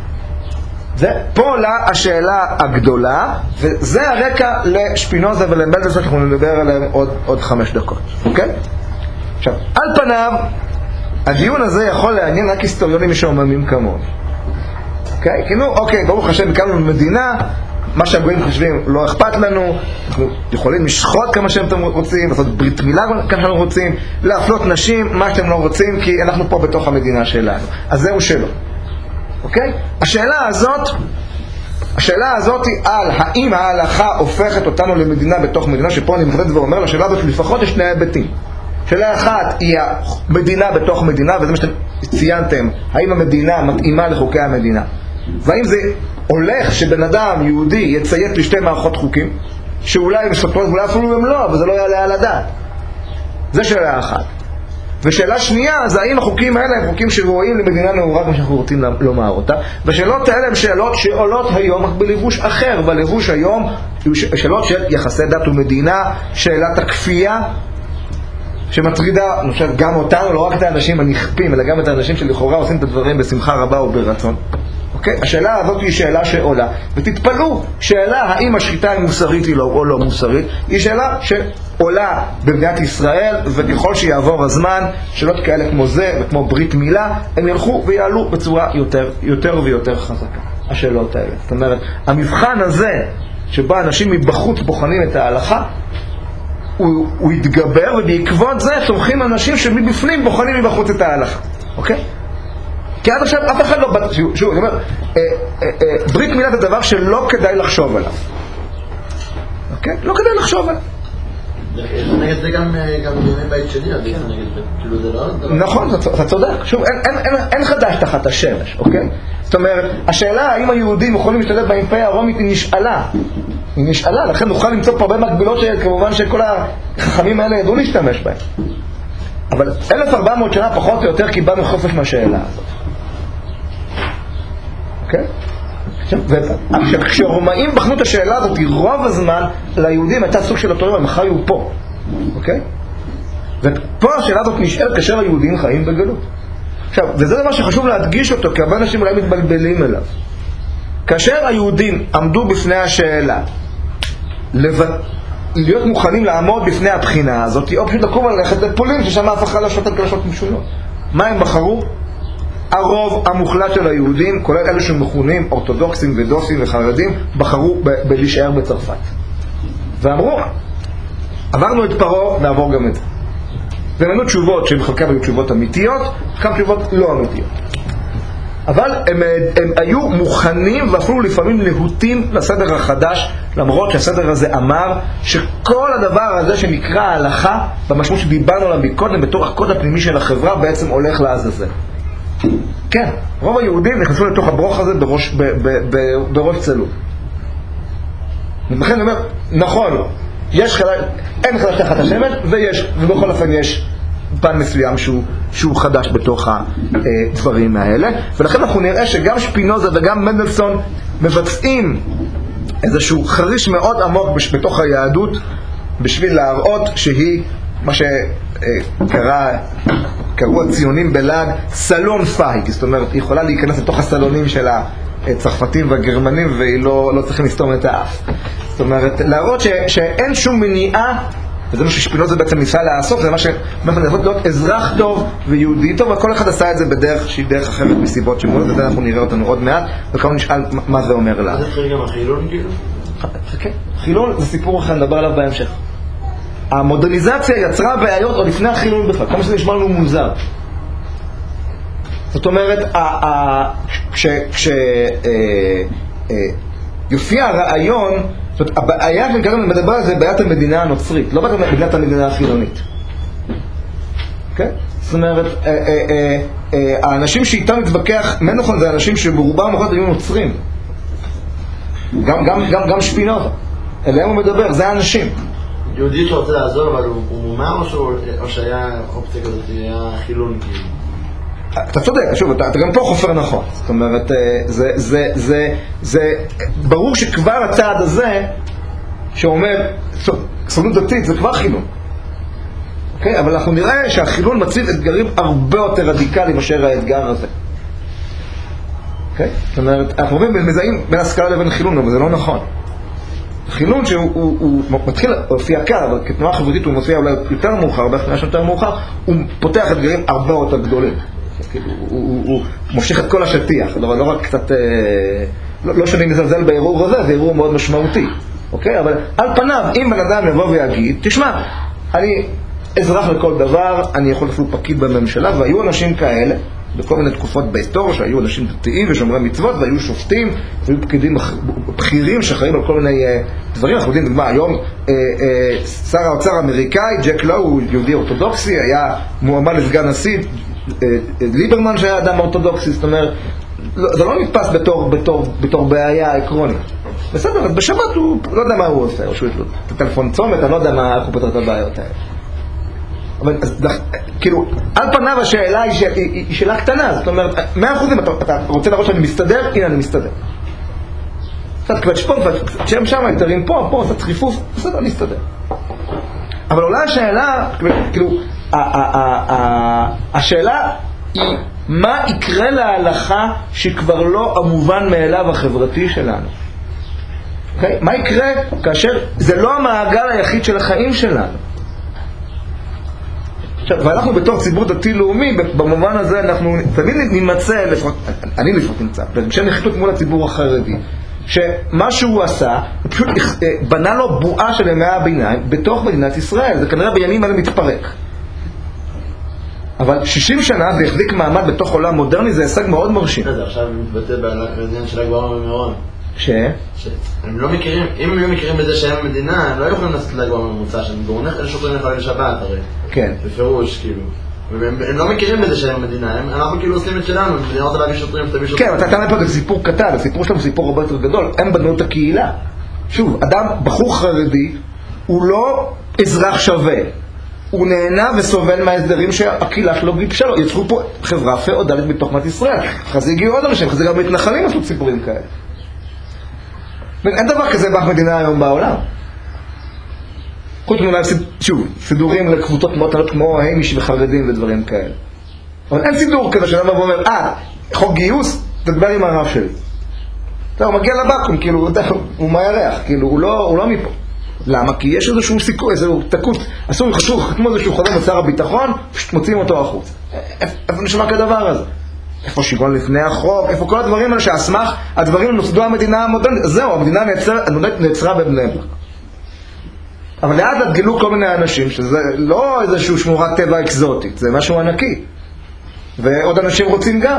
זה פה עולה השאלה הגדולה, וזה הרקע לשפינוזה ולמלדסון שאנחנו נדבר עליהם עוד 5 דקות, אוקיי? עכשיו, על פניו, הדיון הזה יכול לעניין רק היסטוריונים משועממים כמוני, אוקיי? כאילו, אוקיי, ברוך השם, הקמנו מדינה, מה שהגויים חושבים לא אכפת לנו, אנחנו יכולים לשחוט כמה שאתם רוצים, לעשות ברית מילה כמה שאתם רוצים, להפלות נשים, מה שאתם לא רוצים, כי אנחנו פה בתוך המדינה שלנו. אז זהו שלא. אוקיי? השאלה הזאת היא על האם ההלכה הופכת אותנו למדינה בתוך מדינה, שפה אני מחדד ואומר, לשאלה הזאת לפחות יש 2 היבטים. שאלה אחת היא המדינה בתוך מדינה, וזה מה שאתם ציינתם, האם המדינה מתאימה לחוקי המדינה, והאם זה הולך שבן אדם יהודי יציית ל2 מערכות חוקים, שאולי הם סותרות ואולי אפילו הם לא, אבל זה לא יעלה על הדעת. זה שאלה אחת. ושאלה שנייה, זה האם החוקים האלה הם חוקים שראויים למדינה נאורה כמו שאנחנו רוצים לומר אותה. ושאלות האלה הן שאלות שעולות היום רק בלבוש אחר, בלבוש היום שאלות של יחסי דת ומדינה, שאלת הכפייה שמטרידה, אני חושב, גם אותנו, לא רק את האנשים הנכפים, אלא גם את האנשים שלכאורה עושים את הדברים בשמחה רבה וברצון. אוקיי? השאלה הזאת היא שאלה שעולה, ותתפלאו, שאלה האם השחיטה היא מוסרית או לא מוסרית, היא שאלה שעולה במדינת ישראל, וככל שיעבור הזמן, שאלות כאלה כמו זה וכמו ברית מילה, הם ילכו ויעלו בצורה יותר ויותר חזקה. השאלות האלה. זאת אומרת, המבחן הזה, שבה אנשים מבחוץ בוחנים את ההלכה, הוא יתגבר, ובעקבות זה תומכים אנשים שמבפנים בוחנים מבחוץ את ההלכה. אוקיי? כי עד עכשיו אף אחד לא... שוב, אני אומר, ברית מילה זה דבר שלא כדאי לחשוב עליו. אוקיי? לא כדאי לחשוב עליו. נגד זה גם בימי בית שני, עדיף נגד זה, כאילו זה לא... נכון, אתה צודק. שוב, אין חדש תחת השמש, אוקיי? זאת אומרת, השאלה האם היהודים יכולים להשתלט באימפריה הרומית היא נשאלה. היא נשאלה, לכן נוכל למצוא פה הרבה מקבילות שכמובן שכל החכמים האלה ידעו להשתמש בהם. אבל 1400 שנה פחות או יותר קיבלנו חופש מהשאלה הזאת. אוקיי? עכשיו, כשהרומאים בחנו את השאלה הזאת, רוב הזמן ליהודים הייתה סוג של אוטונומיה, הם חיו פה. אוקיי? ופה השאלה הזאת נשאלת כאשר היהודים חיים בגלות. עכשיו, וזה דבר שחשוב להדגיש אותו, כי הרבה אנשים אולי מתבלבלים אליו. כאשר היהודים עמדו בפני השאלה להיות מוכנים לעמוד בפני הבחינה הזאת, או פשוט לקום ללכת לפולין, ששם הפכה לשעות הגלשות משונות. מה הם בחרו? הרוב המוחלט של היהודים, כולל אלה שמכונים אורתודוקסים ודוסים וחרדים, בחרו להישאר בצרפת. ואמרו, עברנו את פרעה, נעבור גם את זה. והם ענו תשובות שהן חלקם היו תשובות אמיתיות, חלקם תשובות לא אמיתיות. אבל הם היו מוכנים ואפילו לפעמים להוטים לסדר החדש, למרות שהסדר הזה אמר שכל הדבר הזה שנקרא ההלכה, במשמעות שדיברנו עליו מקודם, בתור הקוד הפנימי של החברה, בעצם הולך לעזאזל. כן, רוב היהודים נכנסו לתוך הברוך הזה בראש צלול. ולכן אני אומר, נכון, אין חדש תחת השמש, ובכל אופן יש פן מסוים שהוא חדש בתוך הדברים האלה. ולכן אנחנו נראה שגם שפינוזה וגם מנדלסון מבצעים איזשהו חריש מאוד עמוק בתוך היהדות, בשביל להראות שהיא מה שקראו הציונים בלעג סלון פייג. זאת אומרת, היא יכולה להיכנס לתוך הסלונים של הצרפתים והגרמנים והיא לא צריכים לסתום את האף. זאת אומרת, להראות שאין שום מניעה, וזה מה ששפינוזה בעצם ניסה לעשות, זה מה שמנסות להיות אזרח טוב ויהודי טוב, וכל אחד עשה את זה בדרך שהיא דרך אחרת מסיבות שמונות, וזה אנחנו נראה אותנו עוד מעט, וכמה נשאל מה זה אומר לה. זה חלק גם החילון כאילו? חכה, חילון זה סיפור אחר, נדבר עליו בהמשך. המודרניזציה יצרה בעיות עוד לפני החילון בכלל, כמה שזה נשמע לנו מוזר. זאת אומרת, יופיע הרעיון, זאת אומרת, הבעיה שאני מדבר על זה בעיית המדינה הנוצרית, לא בעיית המדינה החילונית. אוקיי? זאת אומרת, האנשים שאיתם מתווכח, מנוחון זה אנשים שברובם מוחד היו נוצרים. גם שפינוזה. אליהם הוא מדבר, זה האנשים. יהודי שרוצה לעזור, אבל הוא מומר או שהיה אופציה כזאת, היה חילון כאילו? אתה צודק, שוב, אתה גם פה חופר נכון. זאת אומרת, זה ברור שכבר הצעד הזה שאומר סוגנות דתית זה כבר חילון. אוקיי? אבל אנחנו נראה שהחילון מציב אתגרים הרבה יותר רדיקליים מאשר האתגר הזה. אוקיי? זאת אומרת, אנחנו מזהים בין השכלה לבין חילון, אבל זה לא נכון. חילון שהוא מתחיל להופיע כאן, אבל כתנועה חברתית הוא מופיע אולי יותר מאוחר, בהכנעה יותר מאוחר, הוא פותח אתגרים הרבה יותר גדולים. הוא מושך את כל השטיח, אבל לא רק קצת, לא שאני מזלזל בערעור הזה, זה ערעור מאוד משמעותי, אוקיי? אבל על פניו, אם בן אדם יבוא ויגיד, תשמע, אני אזרח לכל דבר, אני יכול אפילו פקיד בממשלה, והיו אנשים כאלה, בכל מיני תקופות בהיסטוריה, שהיו אנשים דתיים ושומרי מצוות, והיו שופטים, והיו פקידים בכירים שחיים על כל מיני דברים. אנחנו יודעים, דוגמה, היום שר האוצר האמריקאי, ג'ק לו, הוא יהודי אורתודוקסי, היה מועמד לסגן נשיא, ליברמן שהיה אדם אורתודוקסי, זאת אומרת, זה לא נתפס בתור בעיה עקרונית. בסדר, אז בשבת הוא לא יודע מה הוא עושה, או שהוא יש לו את הטלפון צומת, אני לא יודע איך הוא פותר את הבעיות האלה. אבל כאילו, על פניו השאלה היא שאלה קטנה, זאת אומרת, 100% אם אתה רוצה לראות שאני מסתדר, הנה אני מסתדר. קצת קבט שפון, כשהם שם היתרים פה, קצת חיפוף, בסדר, אני מסתדר. אבל אולי השאלה, כאילו, השאלה היא מה יקרה להלכה שכבר לא המובן מאליו החברתי שלנו. אוקיי? מה יקרה כאשר זה לא המעגל היחיד של החיים שלנו? עכשיו, ואנחנו בתור ציבור דתי-לאומי, במובן הזה אנחנו תמיד נמצא, אני לפחות נמצא, בשביל נחיתות מול הציבור החרדי, שמה שהוא עשה, הוא פשוט בנה לו בועה של ימי הביניים בתוך מדינת ישראל. זה כנראה בימים האלה מתפרק. אבל 60 שנה זה החזיק מעמד בתוך עולם מודרני, זה הישג מאוד מרשים. עכשיו מתבטא בעניין של הגבורה ממירון. הם לא מכירים, אם הם לא מכירים בזה שהם מדינה, הם לא יכולים לעשות לגמרי ממוצע שהם גורנך, אלה שוטרים לחלל שבת הרי. כן. בפירוש, כאילו. הם לא מכירים בזה שהם מדינה, אנחנו כאילו עושים את שלנו, מדינה רוצה להביא שוטרים, תביא שוטרים. כן, אתה פה זה סיפור קטן, הסיפור שלנו סיפור הרבה יותר גדול, הם בנו את הקהילה. שוב, אדם, בחור חרדי, הוא לא אזרח שווה. הוא נהנה וסובל מההסדרים שהקהילה שלו גיבשה לו. יצרו פה חברה פאודלית בתוך מדינת ישראל. אחרי זה הגיעו עוד אנשים, אחרי זה גם מתנחלים עשו סיפורים כאלה. אין דבר כזה במדינה היום בעולם. חוץ מאולי, שוב, סידורים לקבוצות מאוד קטנות כמו היימיש וחרדים ודברים כאלה. אבל אין סידור כזה שאדם ואומר, חוק גיוס, תדבר עם הרב שלי. הוא מגיע לבקום, כאילו, הוא מהירח, כאילו, הוא לא מפה. למה? כי יש איזשהו סיכוי, איזשהו תקות, אסור חתמו איזשהו חוזה בשר הביטחון, פשוט מוציאים אותו החוץ. איפה נשמע כדבר הזה? איפה שוויון לפני החוק? איפה כל הדברים האלה שהסמך, הדברים נוסדו המדינה המודרנית? זהו, המדינה נעצרה בבני ברק. אבל לאט גילו כל מיני אנשים, שזה לא איזשהו שמורת טבע אקזוטית, זה משהו ענקי. ועוד אנשים רוצים גם.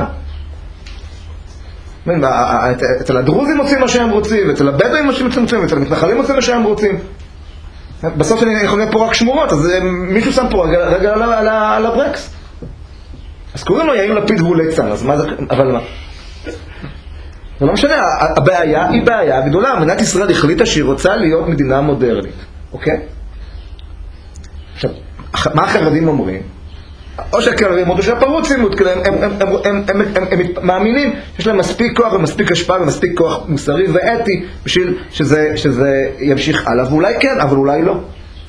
אצל הדרוזים עושים מה שהם רוצים, ואצל הבדואים עושים מה שהם רוצים, ואצל המתנחלים עושים מה שהם רוצים. בסוף אני יכול להיות פה רק שמורות, אז מישהו שם פה רגע על הברקס. אז קוראים לו יאיר לפיד והוא ליצן, אז מה זה, אבל מה? זה לא משנה, הבעיה היא בעיה גדולה. מדינת ישראל החליטה שהיא רוצה להיות מדינה מודרנית, אוקיי? עכשיו, מה החרדים אומרים? או שהקרבים או שהפרוצים, הם מאמינים שיש להם מספיק כוח ומספיק השפעה ומספיק כוח מוסרי ואתי בשביל שזה ימשיך הלאה, ואולי כן, אבל אולי לא.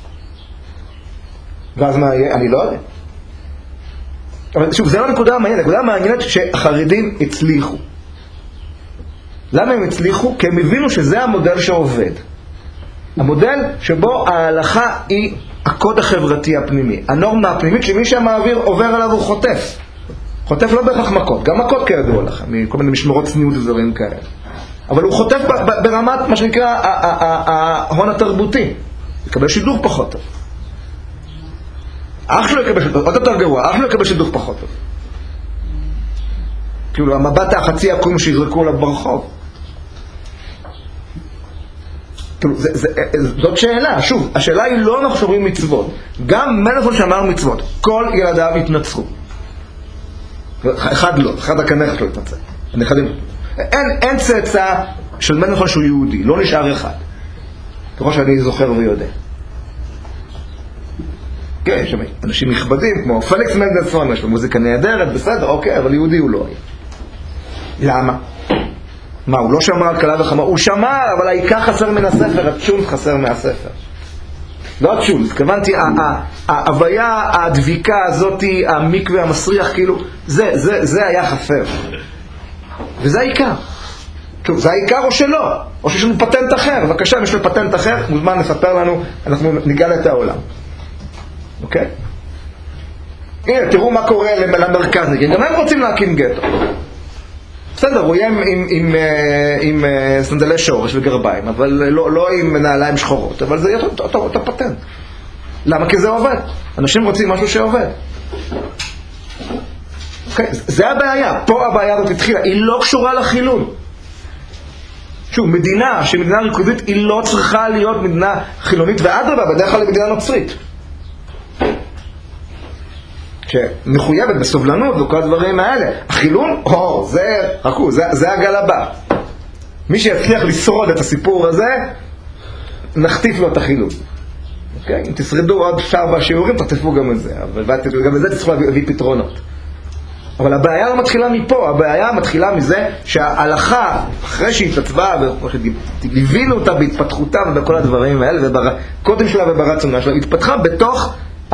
ואז מה יהיה? אני לא יודע. אבל שוב, זה לא נקודה המעניינת. נקודה המעניינת שהחרדים הצליחו. למה הם הצליחו? כי הם הבינו שזה המודל שעובד. המודל שבו ההלכה היא הקוד החברתי הפנימי, הנורמה הפנימית שמי שמעביר עובר עליו הוא חוטף. חוטף לא בהכרח מכות, גם מכות כידוע לך, מכל מיני משמרות צניעות ודברים כאלה. אבל הוא חוטף ברמת מה שנקרא ההון התרבותי. יקבל שידוך פחות טוב. אח שלו יקבל שידוך, עוד יותר גרוע, אח שלו יקבל שידוך פחות טוב. כאילו המבט החצי עקום שיזרקו עליו ברחוב. זאת שאלה, שוב, השאלה היא לא אנחנו שומרים מצוות. גם מלאכון שאמר מצוות, כל ילדיו התנצחו. אחד לא, אחד הכנך שלו התנצח. אין צאצא של מלאכון שהוא יהודי, לא נשאר אחד. ככל שאני זוכר ויודע. כן, יש שם אנשים נכבדים, כמו פליקס מנדלסון, יש לו מוזיקה נהדרת, בסדר, אוקיי, אבל יהודי הוא לא היה. למה? מה, הוא לא שמר על קלה וחמה? הוא שמר, אבל העיקר חסר מן הספר, הצ'ונט חסר מהספר. לא הצ'ונט, כוונתי, ההוויה, הדביקה הזאת, המקווה, המסריח, כאילו, זה היה חסר. וזה העיקר. זה העיקר או שלא, או שיש לנו פטנט אחר. בבקשה, אם יש לנו פטנט אחר, מוזמן לספר לנו, אנחנו נגל את העולם. אוקיי? הנה, תראו מה קורה למרכז, גם הם רוצים להקים גטו. בסדר, הוא יהיה עם סנדלי שורש וגרביים, אבל לא עם נעליים שחורות, אבל זה יהיה אותו פטנט. למה? כי זה עובד. אנשים רוצים משהו שעובד. אוקיי, זה הבעיה. פה הבעיה הזאת התחילה. היא לא קשורה לחילון. שוב, מדינה שהיא מדינה ריכוזית, היא לא צריכה להיות מדינה חילונית, ואדרבה, בדרך כלל היא מדינה נוצרית. שמחויבת בסובלנות וכל הדברים האלה. החילון, זה הגל הבא. מי שיצליח לשרוד את הסיפור הזה, נחטיף לו את החילון. אוקיי? אם תשרדו עוד 4 שיעורים, תחטפו גם את זה. גם לזה תצטרכו להביא פתרונות. אבל הבעיה לא מתחילה מפה, הבעיה מתחילה מזה שההלכה, אחרי שהיא התעצבה, וליווינו אותה בהתפתחותה ובכל הדברים האלה, ובקודם שלה וברצונה שלה, התפתחה בתוך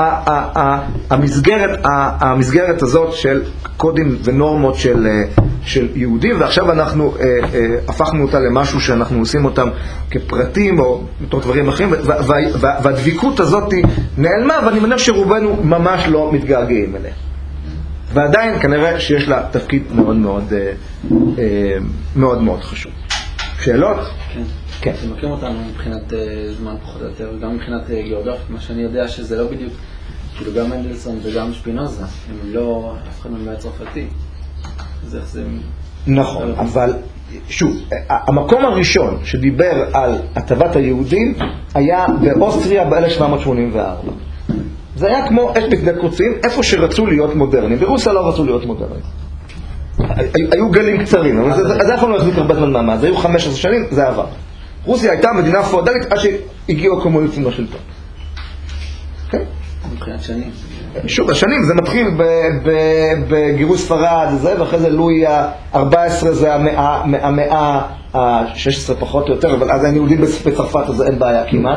המסגרת הזאת של קודים ונורמות של יהודים, ועכשיו אנחנו הפכנו אותה למשהו שאנחנו עושים אותם כפרטים או בתור דברים אחרים, והדביקות הזאת נעלמה, ואני מניח שרובנו ממש לא מתגעגעים אליה. ועדיין כנראה שיש לה תפקיד מאוד מאוד מאוד מאוד חשוב. שאלות? כן. אתם מכירים אותנו מבחינת זמן פחות או יותר, גם מבחינת גיאוגרפית, מה שאני יודע שזה לא בדיוק, כאילו גם מנדלסון וגם שפינוזה, הם לא, אף אחד מהם לא צרפתי. נכון, אבל שוב, המקום הראשון שדיבר על הטבת היהודים היה באוסטריה ב-1784. זה היה כמו אש בשדה קוצים, איפה שרצו להיות מודרניים. ברוסיה לא רצו להיות מודרניים. היו גלים קצרים, אבל זה אף פעם לא החזיק הרבה זמן מעמד. זה היו 15 שנים, זה עבר. רוסיה הייתה מדינה פאודלית עד שהגיעו הקומוניסטים לשלטון. אוקיי? מבחינת שנים. שוב, השנים זה מתחיל בגירוש ספרד, ואחרי זה לואי ה-14 זה המאה ה-16 פחות או יותר, אבל אז היינו יהודים בצרפת, אז אין בעיה כמעט,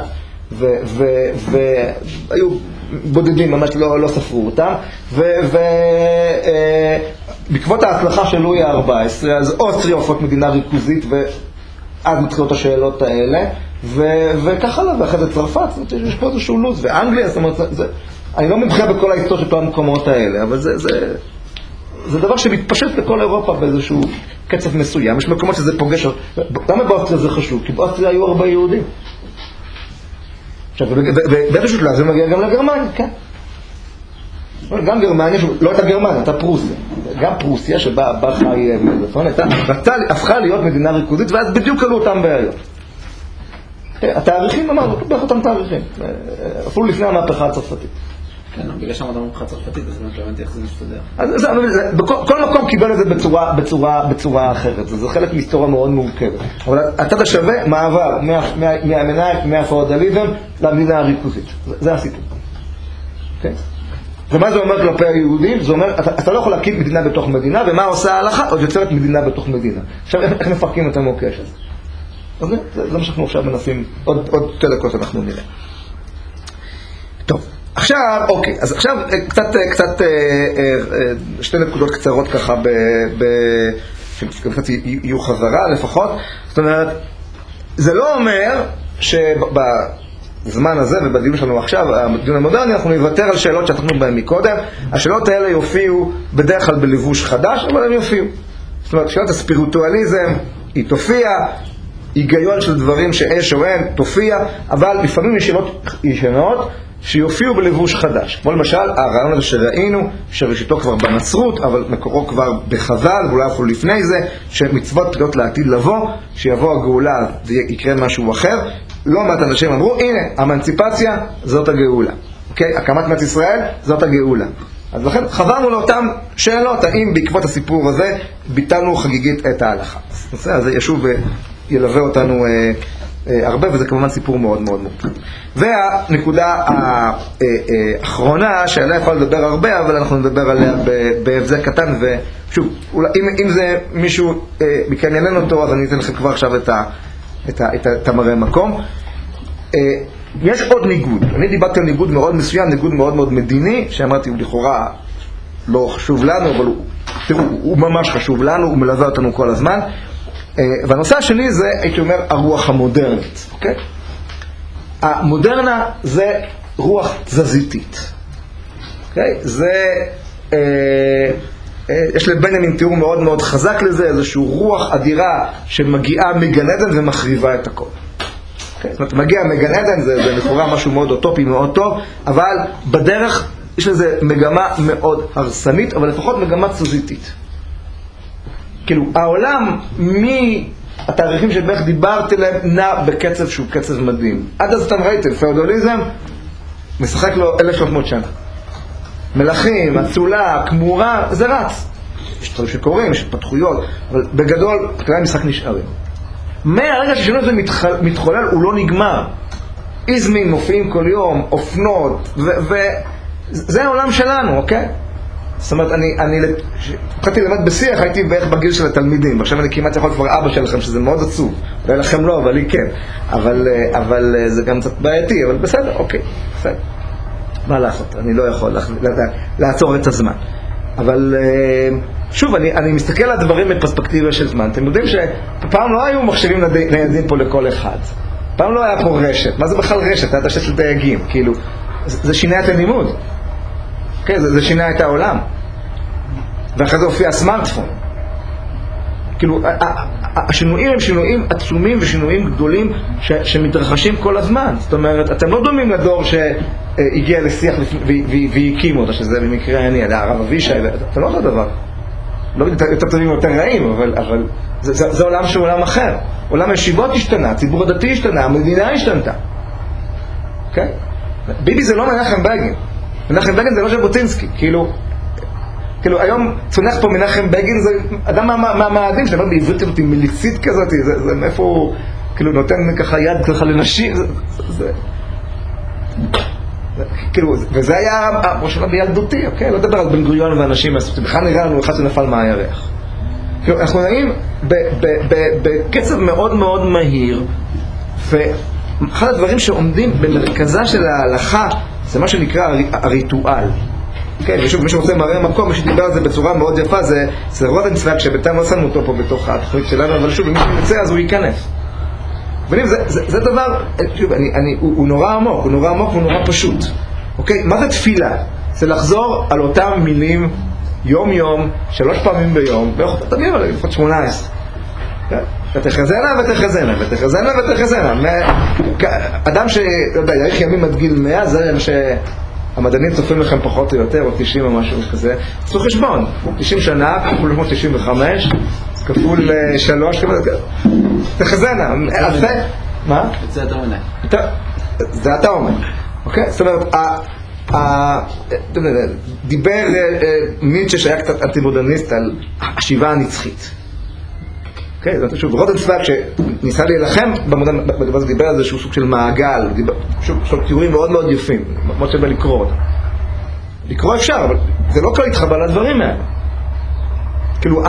והיו בודדים, ממש לא ספרו אותם, ובעקבות ההצלחה של לואי ה-14, אז אוסטריה הופכת מדינה ריכוזית, ואז מתחילות השאלות האלה, וכך הלאה, ואחרי זה צרפת, יש פה איזשהו לוז, ואנגליה, זאת אומרת, אני לא מומחה בכל ההיסטוריה של כל המקומות האלה, אבל זה דבר שמתפשט בכל אירופה באיזשהו קצב מסוים. יש מקומות שזה פוגש, למה באוסטריה זה חשוב? כי באוסטריה היו הרבה יהודים. עכשיו, ובאיזשהו שלב זה מגיע גם לגרמניה, כן. גם גרמניה, לא הייתה גרמניה, הייתה פרוסיה. גם פרוסיה שבה חי מלפון, הפכה להיות מדינה ריכוזית, ואז בדיוק עלו אותם בעיות. התאריכים, אמרנו, בערך אותם תאריכים. אפילו לפני המהפכה הצרפתית. כן, בגלל שם אותם מבחינה צרפתית, אז לא הבנתי איך זה מסתדר. כל מקום קיבל את זה בצורה אחרת. זה חלק מהיסטוריה מאוד מורכבת. אבל הצד השווה, מעבר מהפאודליזם למדינה הריכוזית. זה הסיפור. ומה זה אומר כלפי היהודים? זה אומר, אתה לא יכול להקים מדינה בתוך מדינה, ומה עושה ההלכה? עוד יוצרת מדינה בתוך מדינה. עכשיו, איך מפרקים את המוקש הזה? אז זה מה שאנחנו עכשיו מנסים, עוד 2 דקות אנחנו נראה. טוב, עכשיו, אוקיי, אז עכשיו קצת 2 נקודות קצרות ככה, שקצת יהיו חזרה לפחות. זאת אומרת, זה לא אומר שבזמן הזה ובדיון שלנו עכשיו, בדיון המודרני, אנחנו נוותר על שאלות שעסקנו בהן מקודם. השאלות האלה יופיעו בדרך כלל בלבוש חדש, אבל הם יופיעו. זאת אומרת, שאלת הספיריטואליזם היא תופיע, היגיון של דברים שאש או אין תופיע, אבל לפעמים יש שאלות ישנות שיופיעו בלבוש חדש. כמו למשל, הרעיון הזה שראינו, שראשיתו כבר בנצרות, אבל מקורו כבר בחז"ל, ואולי אפילו לפני זה, שמצוות תלויות לעתיד לבוא, שיבוא הגאולה ויקרה משהו אחר. לא מעט אנשים אמרו, הנה, האמנציפציה זאת הגאולה. אוקיי? הקמת מדינת ישראל זאת הגאולה. אז לכן חזרנו לאותן שאלות, האם בעקבות הסיפור הזה ביטלנו חגיגית את ההלכה. אז ישוב ילווה אותנו הרבה, וזה כמובן סיפור מאוד מאוד מורכב. והנקודה האחרונה, שעליה יכול לדבר הרבה, אבל אנחנו נדבר עליה בהבזק קטן, ושוב, אם זה מישהו מכאן יעניין אותו, אז אני אתן לכם כבר עכשיו את המראה מקום. יש עוד ניגוד. אני דיברתי על ניגוד מאוד מסוים, ניגוד מאוד מאוד מדיני, שאמרתי, הוא לכאורה לא חשוב לנו, אבל הוא ממש חשוב לנו, הוא מלווה אותנו כל הזמן. והנושא השני זה, הייתי אומר, הרוח המודרנית. אוקיי? המודרנה זה רוח תזזיתית. אוקיי? זה, יש לבנימין תיאור מאוד מאוד חזק לזה, איזושהי רוח אדירה שמגיעה מגן עדן ומחריבה את הכל. זאת אומרת, מגיע מגן עדן, זה לכאורה משהו מאוד אוטופי, מאוד טוב, אבל בדרך יש לזה מגמה מאוד הרסנית, אבל לפחות מגמה תזזיתית. כאילו, העולם מהתאריכים שבערך דיברתי להם נע בקצב שהוא קצב מדהים. עד אז אתם ראיתם, פאודליזם משחק לו 1300 שנה. מלכים, אצולה, כמורה, זה רץ. יש דברים שקורים, יש התפתחויות, אבל בגדול, כלל משחק נשארים. מהרגע ששינוי הזה מתחולל, הוא לא נגמר. איזמים מופיעים כל יום, אופנות, וזה העולם שלנו, אוקיי? זאת אומרת, אני התחלתי ללמד בשיח, הייתי בערך בגיל של התלמידים, עכשיו אני כמעט יכול כבר אבא שלכם, שזה מאוד עצוב. אולי לכם לא, אבל לי כן. אבל זה גם קצת בעייתי, אבל בסדר, אוקיי, בסדר. מה לעשות? אני לא יכול לעצור את הזמן. אבל שוב, אני מסתכל על הדברים בפרספקטיבה של זמן. אתם יודעים שפעם לא היו מחשבים ניידים פה לכל אחד. פעם לא היה פה רשת. מה זה בכלל רשת? היה רשת של דייגים. כאילו, זה שינה את הלימוד. כן, זה שינה את העולם. ואחרי זה הופיע הסמארטפון. כאילו, השינויים הם שינויים עצומים ושינויים גדולים שמתרחשים כל הזמן. זאת אומרת, אתם לא דומים לדור שהגיע לשיח והקים אותה, שזה במקרה אני, הרב אבישי, אתם לא אותו דבר. לא יותר טובים יותר רעים, אבל זה עולם שהוא עולם אחר. עולם הישיבות השתנה, הציבור הדתי השתנה, המדינה השתנתה. אוקיי? ביבי זה לא מנחם בגין. מנחם בגין זה לא ז'בוטינסקי. כאילו היום צונח פה מנחם בגין זה אדם מהמאדים, שאתה אומר בעברית כזאת, עם מליצית כזאת, זה מאיפה הוא כאילו נותן ככה יד ככה לנשים, כאילו, וזה היה ראשונה בילדותי, אוקיי? לא דבר על בן גוריון ואנשים מהסוג, בכלל נראה לנו אחד שנפל מהירח. כאילו, אנחנו נראים בקצב מאוד מאוד מהיר, ואחד הדברים שעומדים במרכזה של ההלכה, זה מה שנקרא הריטואל. כן, ושוב, מי שרוצה מראה מקום, מי שדיבר על זה בצורה מאוד יפה, זה רודנצוויג, שבינתיים לא שמנו אותו פה בתוך התוכנית שלנו, אבל שוב, אם מישהו יוצא, אז הוא ייכנס. זה דבר, שוב, הוא נורא עמוק, הוא נורא עמוק והוא נורא פשוט. אוקיי? מה זה תפילה? זה לחזור על אותם מילים יום יום, 3 פעמים ביום, תמיד אבל לפחות 18. ותחזנה ותחזנה, ותחזנה ותחזנה. אדם יאריך ימים עד גיל 100, זה מה שהמדענים צופים לכם פחות או יותר, או 90 או משהו כזה. צאו חשבון, 90 שנה, כפול 95, כפול 3, תחזנה. מה? זה אתה אומר. זה אתה אומר. אוקיי? זאת אומרת, דיבר ניטשה שהיה קצת אנטי-מודרניסט על השיבה הנצחית. אוקיי? זאת אומרת, רודנצוויג שניסה להילחם בדבר הזה, דיבר על איזשהו סוג של מעגל, סוג תיאורים מאוד מאוד יפים, מאוד שווה לקרוא אותם. לקרוא אפשר, אבל זה לא כל להתחבר לדברים האלה. כאילו,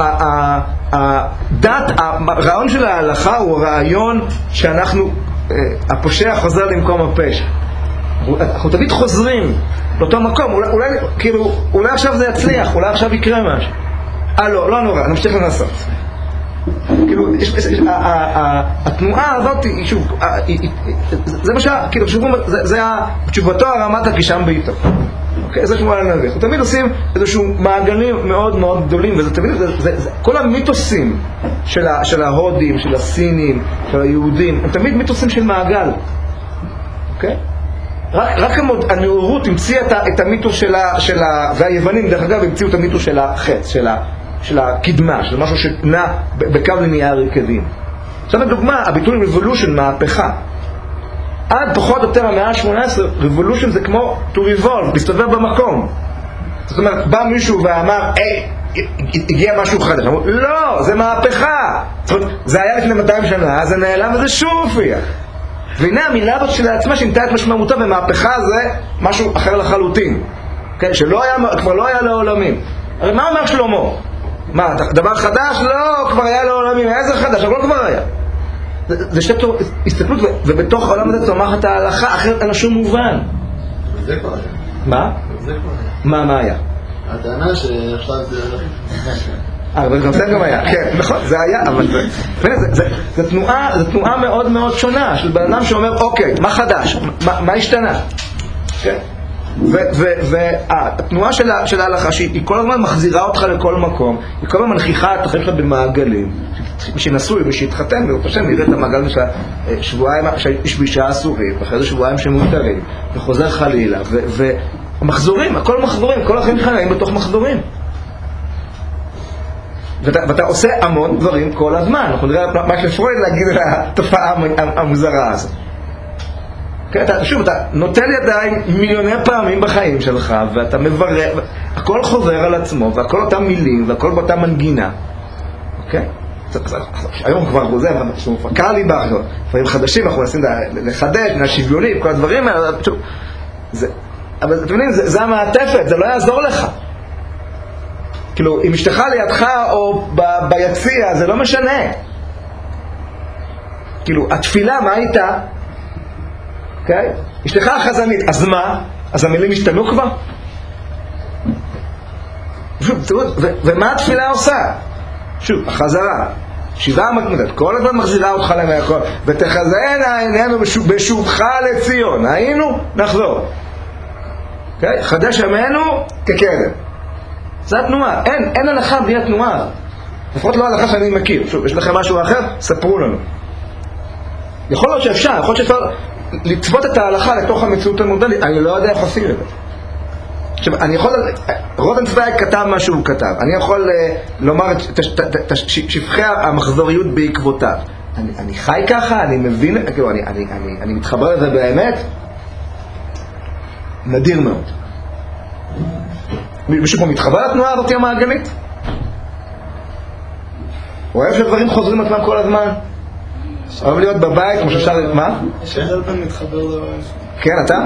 הרעיון של ההלכה הוא הרעיון שאנחנו, הפושע חוזר למקום הפשע. אנחנו תמיד חוזרים לאותו מקום, אולי עכשיו זה יצליח, אולי עכשיו יקרה משהו. לא נורא, נמשיך לנסות. כאילו, התנועה הזאת, שוב, זה מה כאילו, זה תשובתו הרמת הקישם בעיתו. אוקיי, זה שמואל הנביא. אנחנו תמיד עושים איזשהו מעגלים מאוד מאוד גדולים, וזה תמיד, כל המיתוסים של ההודים, של הסינים, של היהודים, הם תמיד מיתוסים של מעגל. אוקיי? רק הנאורות המציאה את המיתוס שלה, והיוונים דרך אגב המציאו את המיתוס של החץ, של הקדמה, של משהו שנע בקו ליניארי קדים. עכשיו לדוגמה, הביטוי revolution, מהפכה. עד פחות או יותר המאה ה-18, revolution זה כמו to revolve, להסתובב במקום. זאת אומרת, בא מישהו ואמר, הגיע משהו חדש. אמרו, לא, זה מהפכה. זאת אומרת, זה היה לפני 200 שנה, זה נעלם וזה שוב הופיע. והנה המילה הזאת שלעצמה שינתה את משמעותה, ומהפכה זה משהו אחר לחלוטין. כן, כבר לא היה לעולמים. הרי מה אומר שלמה? מה, דבר חדש? לא, כבר היה לעולמים. איזה חדש? אבל לא כבר היה. זה שתי הסתכלות, ובתוך העולם הזה צומחת ההלכה, אחרת אין שום מובן. זה כבר היה. מה? זה כבר היה. מה היה? הטענה שעכשיו זה... אבל גם זה גם היה, כן, נכון, זה היה, אבל זה תנועה מאוד מאוד שונה, של בן אדם שאומר, אוקיי, מה חדש? מה השתנה? כן? והתנועה של ההלכה שהיא כל הזמן מחזירה אותך לכל מקום, היא כל הזמן מנכיחה את החיים שלך במעגלים. מי שנשוי, מי שהתחתן, ברוך השם נראה את המעגל של שבועיים איש ואישה אסורים, ואחרי זה שבועיים שמותרים, וחוזר חלילה, ומחזורים, הכל מחזורים, כל החיים שלך נעים בתוך מחזורים. ואתה עושה המון דברים כל הזמן. אנחנו נראה מה שפרויד להגיד על התופעה המוזרה הזאת. שוב, אתה נוטל ידיים מיליוני פעמים בחיים שלך, ואתה מברר, הכל חוזר על עצמו, והכל אותם מילים, והכל באותה מנגינה. אוקיי? היום כבר זה, קר לי באחר, דברים חדשים, אנחנו מנסים לחדש, מהשוויונים, כל הדברים האלה, אבל אתם יודעים, זה המעטפת, זה לא יעזור לך. כאילו, אם אשתך לידך או ביציע, זה לא משנה. כאילו, התפילה, מה הייתה? אוקיי? אשתך החזנית, אז מה? אז המילים השתנו כבר? שוב, תראו, ומה התפילה עושה? שוב, החזרה. שיבה מתמדת, כל הזמן מחזירה אותך למהכל. ותחזינה עינינו בשובך לציון. היינו, נחזור. אוקיי? חדש ימינו כקדם. זה התנועה, אין הלכה בלי התנועה. לפחות לא הלכה שאני מכיר. שוב, יש לכם משהו אחר? ספרו לנו. יכול להיות שאפשר, יכול להיות שאפשר לצוות את ההלכה לתוך המציאות המודלית. אני לא יודע איך עושים את זה. עכשיו, אני יכול, רוטנצוויג כתב מה שהוא כתב, אני יכול לומר את שפחי המחזוריות בעקבותיו. אני חי ככה, אני מבין, כאילו, אני מתחבר לזה באמת, נדיר מאוד. מישהו פה מתחבר לתנועה הזאת המעגלית? אוהב שדברים חוזרים עצמם כל הזמן? אוהב להיות בבית, כמו שאפשר... מה? שאלה בין מתחבר לרעיון. כן, אתה?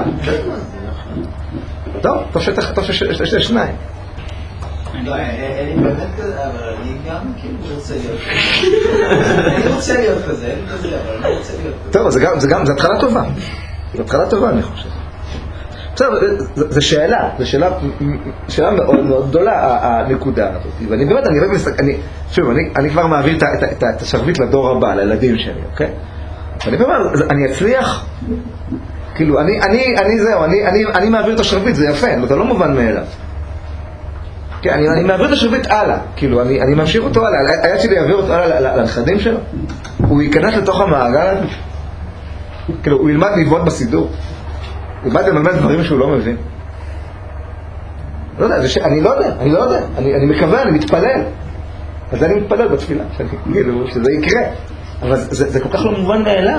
טוב שיש שניים. לא, אני באמת כזה, אבל אני גם כאילו רוצה להיות כזה. אני רוצה להיות כזה, אין כזה, אבל אני רוצה להיות כזה. טוב, זו התחלה טובה. זו התחלה טובה, אני חושב. בסדר, זו שאלה מאוד מאוד גדולה, הנקודה הזאת. ואני באמת, אני כבר מעביר את השרביט לדור הבא, לילדים שלי, אוקיי? ואני באמת, אני אצליח, כאילו, אני מעביר את השרביט, זה יפה, זה לא מובן מאליו. כן, אני מעביר את השרביט הלאה, כאילו, אני ממשיך אותו הלאה, היד שלי יעביר אותו הלאה לנכדים שלו, הוא ייכנס לתוך המעגל הזה, כאילו, הוא ילמד לבעוט בסידור, הוא ילמד למלמד דברים שהוא לא מבין. לא יודע, אני לא יודע, אני מקווה, אני מתפלל, אז אני מתפלל בתפילה, כאילו, שזה יקרה, אבל זה כל כך לא מובן מאליו.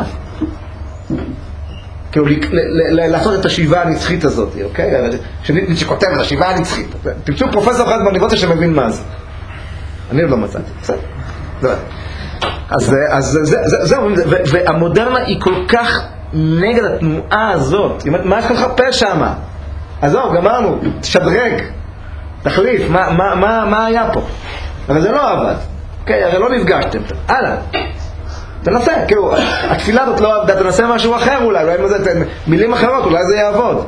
כאילו, לעשות את השיבה הנצחית הזאת, אוקיי? שכותב את השיבה הנצחית. תמצאו פרופסור אחד באוניברסיטה שמבין מה זה. אני עוד לא מצאתי, בסדר? אז זהו, והמודרנה היא כל כך נגד התנועה הזאת. מה יש לך לחפש שמה? אז זהו, גמרנו, תשדרג, תחליף, מה היה פה? אבל זה לא עבד. אוקיי, הרי לא נפגשתם. הלאה. תנסה, כאילו, התפילה הזאת לא עבדה, תנסה משהו אחר אולי, מילים אחרות, אולי זה יעבוד.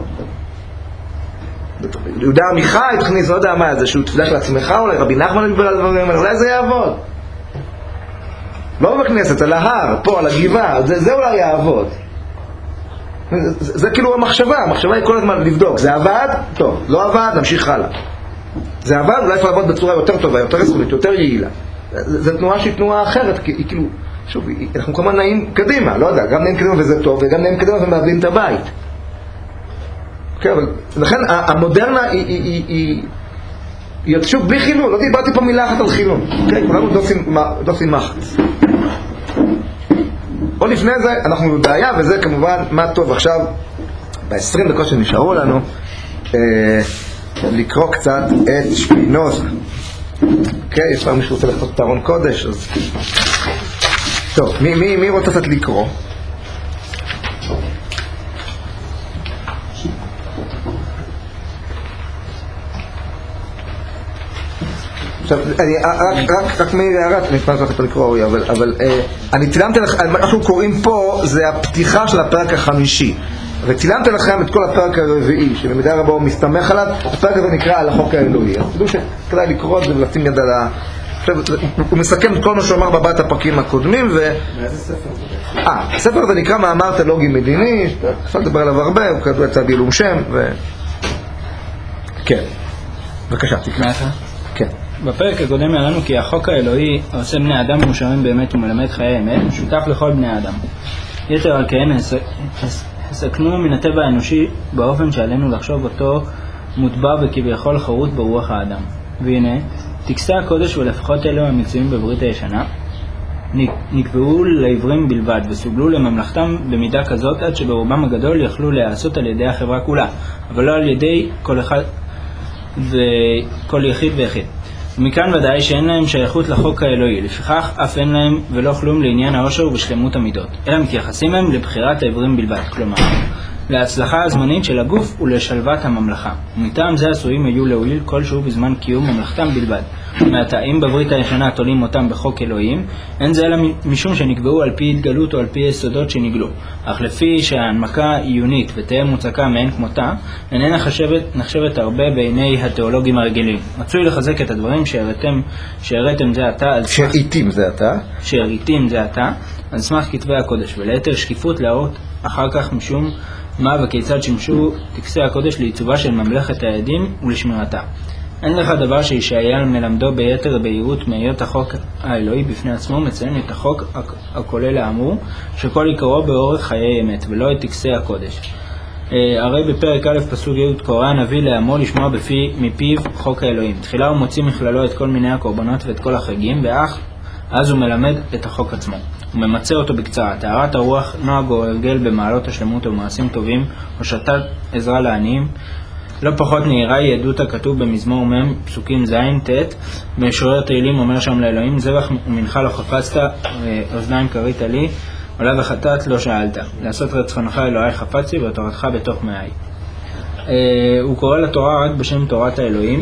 יהודה עמיחי תכניס, לא יודע מה, זה שהוא תפילה של עצמך אולי, רבי נחמן מדבר על דברים, אולי זה יעבוד. לא בכנסת, על ההר, פה, על הגבעה, זה אולי יעבוד. זה כאילו המחשבה היא כל הזמן לבדוק, זה עבד? טוב, לא עבד, נמשיך הלאה. זה עבד, אולי יכול לעבוד בצורה יותר טובה, יותר רסולית, יותר יעילה. זו תנועה שהיא תנועה אחרת, כי היא כאילו... שוב, אנחנו כמובן נעים קדימה, לא יודע, גם נעים קדימה וזה טוב, וגם נעים קדימה ומאבדים את הבית. אוקיי, אבל לכן המודרנה היא שוב בלי חילון, לא דיברתי פה מילה אחת על חילון. אוקיי, כולנו דוסים מחץ. או לפני זה, אנחנו בבעיה, וזה כמובן מה טוב עכשיו, ב-20 דקות שנשארו לנו, לקרוא קצת את שפינוזה. אוקיי, יש לנו מישהו רוצה לכתוב את ארון קודש, אז... טוב, מי רוצה קצת לקרוא? עכשיו, רק מאיר הערת, אני אתפנס לך לקרוא אורי, אבל אני צילמתי לכם, מה אנחנו קוראים פה זה הפתיחה של הפרק החמישי, וצילמתי לכם את כל הפרק הרביעי, שבמידה רבה הוא מסתמך עליו, הפרק הזה נקרא על החוק האלוהי, אז תדעו שכדאי לקרוא את זה ולשים יד על ה... הוא מסכם את כל מה שהוא אמר בבית הפרקים הקודמים מאיזה ספר זה? הספר הזה נקרא מאמר תיאולוגי מדיני, אפשר לדבר עליו הרבה, הוא כתוב אצל בעילום שם כן, בבקשה, תקרא. כן. בפרק הקודם יראנו כי החוק האלוהי עושה בני אדם מאושרים באמת ומלמד חיי אמת, משותף לכל בני האדם. יתר על כן הסכנו מן הטבע האנושי באופן שעלינו לחשוב אותו מוטבע וכביכול חרוט ברוח האדם. והנה, טקסי הקודש ולפחות אלו המצויים בברית הישנה נקבעו לעברים בלבד וסוגלו לממלכתם במידה כזאת עד שברובם הגדול יכלו להיעשות על ידי החברה כולה, אבל לא על ידי כל אחד וכל יחיד ויחיד. ומכאן ודאי שאין להם שייכות לחוק האלוהי, לפיכך אף אין להם ולא כלום לעניין העושר ושלמות המידות, אלא מתייחסים הם לבחירת העברים בלבד, כלומר להצלחה הזמנית של הגוף ולשלוות הממלכה. ומטעם זה עשויים היו להועיל כלשהו בזמן קיום ממלכתם בלבד. מעתה, אם בברית הישנה תולים אותם בחוק אלוהים, אין זה אלא משום שנקבעו על פי התגלות או על פי יסודות שנגלו. אך לפי שההנמקה עיונית ותהיה מוצקה מאין כמותה, איננה נחשבת הרבה בעיני התיאולוגים הרגילים. מצוי לחזק את הדברים שהראיתם זה עתה, שהראיתם זה עתה, על סמך כתבי הקודש, וליתר שקיפות להראות אחר כך משום מה וכיצד שימשו טקסי הקודש לעיצובה של ממלכת העדים ולשמירתה. אין לך דבר שישעיהו מלמדו ביתר בהירות מהיות החוק האלוהי בפני עצמו, מציין את החוק הכולל האמור, שכל עיקרו באורך חיי אמת, ולא את טקסי הקודש. הרי בפרק א' פסוק י' קורא הנביא לעמו לשמוע מפיו חוק האלוהים. תחילה הוא מוציא מכללו את כל מיני הקורבנות ואת כל החגים, אז הוא מלמד את החוק עצמו. הוא ממצא אותו בקצרה, טהרת הרוח, נוהג או הרגל במעלות השלמות ומעשים טובים, הושטת עזרה לעניים. לא פחות נהירה היא עדות הכתוב במזמור מ' פסוקים ז' ט' משורר תהילים אומר שם לאלוהים, זבח ומנחה לא חפצת, אוזניים קראת לי, עולה וחטאת לא שאלת, לעשות רצונך אלוהי חפצתי ותורתך בתוך מעי. הוא קורא לתורה רק בשם תורת האלוהים,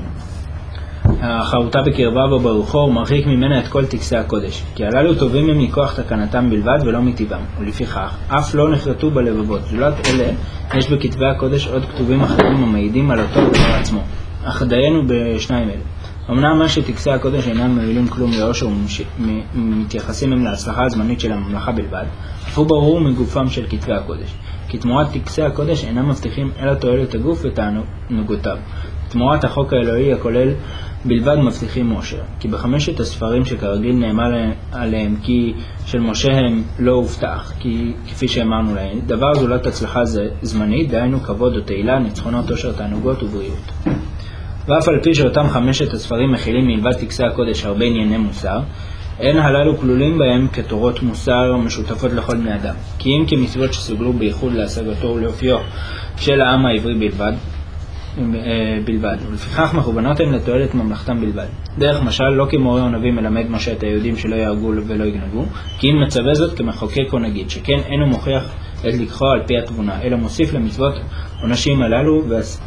החרוטה בקרבה וברוחו, הוא מרחיק ממנה את כל טקסי הקודש, כי הללו טובים הם מכוח תקנתם בלבד ולא מטבעם, ולפיכך אף לא נחרטו בלבבות. זולת אלה יש בכתבי הקודש עוד כתובים אחרים המעידים על אותו דבר עצמו, אך דיינו בשניים אלה. אמנם מה שטקסי הקודש אינם מועילים כלום לאושר ומתייחסים הם להצלחה הזמנית של הממלכה בלבד, אף הוא ברור מגופם של כתבי הקודש, כי תמורת טקסי הקודש אינם מבטיחים אלא תועלת הגוף ותענוגותיו. תמורת החוק האלוהי הכולל בלבד מבטיחים משה, כי בחמשת הספרים שכרגיל נאמר עליהם כי של משה הם לא הובטח, כי כפי שאמרנו להם, דבר זולת הצלחה זמנית, דהיינו כבוד או תהילה, ניצחונות, עושר, תענוגות ובריאות. ואף על פי שאותם חמשת הספרים מכילים מלבד טקסי הקודש הרבה ענייני מוסר, אין הללו כלולים בהם כתורות מוסר משותפות לכל בני אדם, כי אם כמצוות שסוגלו בייחוד להשגתו ולאופיו של העם העברי בלבד, ולפיכך מכוונות הן לתועלת ממלכתם בלבד. דרך משל, לא כמורה או נביא מלמד משה את היהודים שלא יהרגו ולא יגנבו, כי אם מצווה זאת כמחוקק או נגיד, שכן אינו מוכיח את לקחו על פי התבונה, אלא מוסיף למצוות עונשים הללו,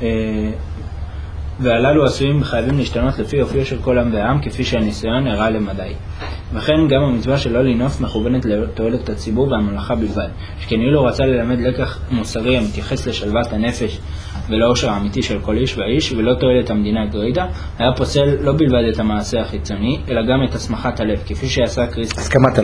והללו עשויים וחייבים להשתנות לפי אופיו של כל עם ועם, כפי שהניסיון הראה למדי. וכן גם המצווה שלא לנוף מכוונת לתועלת הציבור והממלכה בלבד, שכן אילו רצה ללמד לקח מוסרי המתייחס לשלוות הנפש ולאושר האמיתי של כל איש ואיש, ולא תועלת המדינה גרידא, היה פוסל לא בלבד את המעשה החיצוני, אלא גם את הסמכת הלב, כפי שעשה קריסטוס.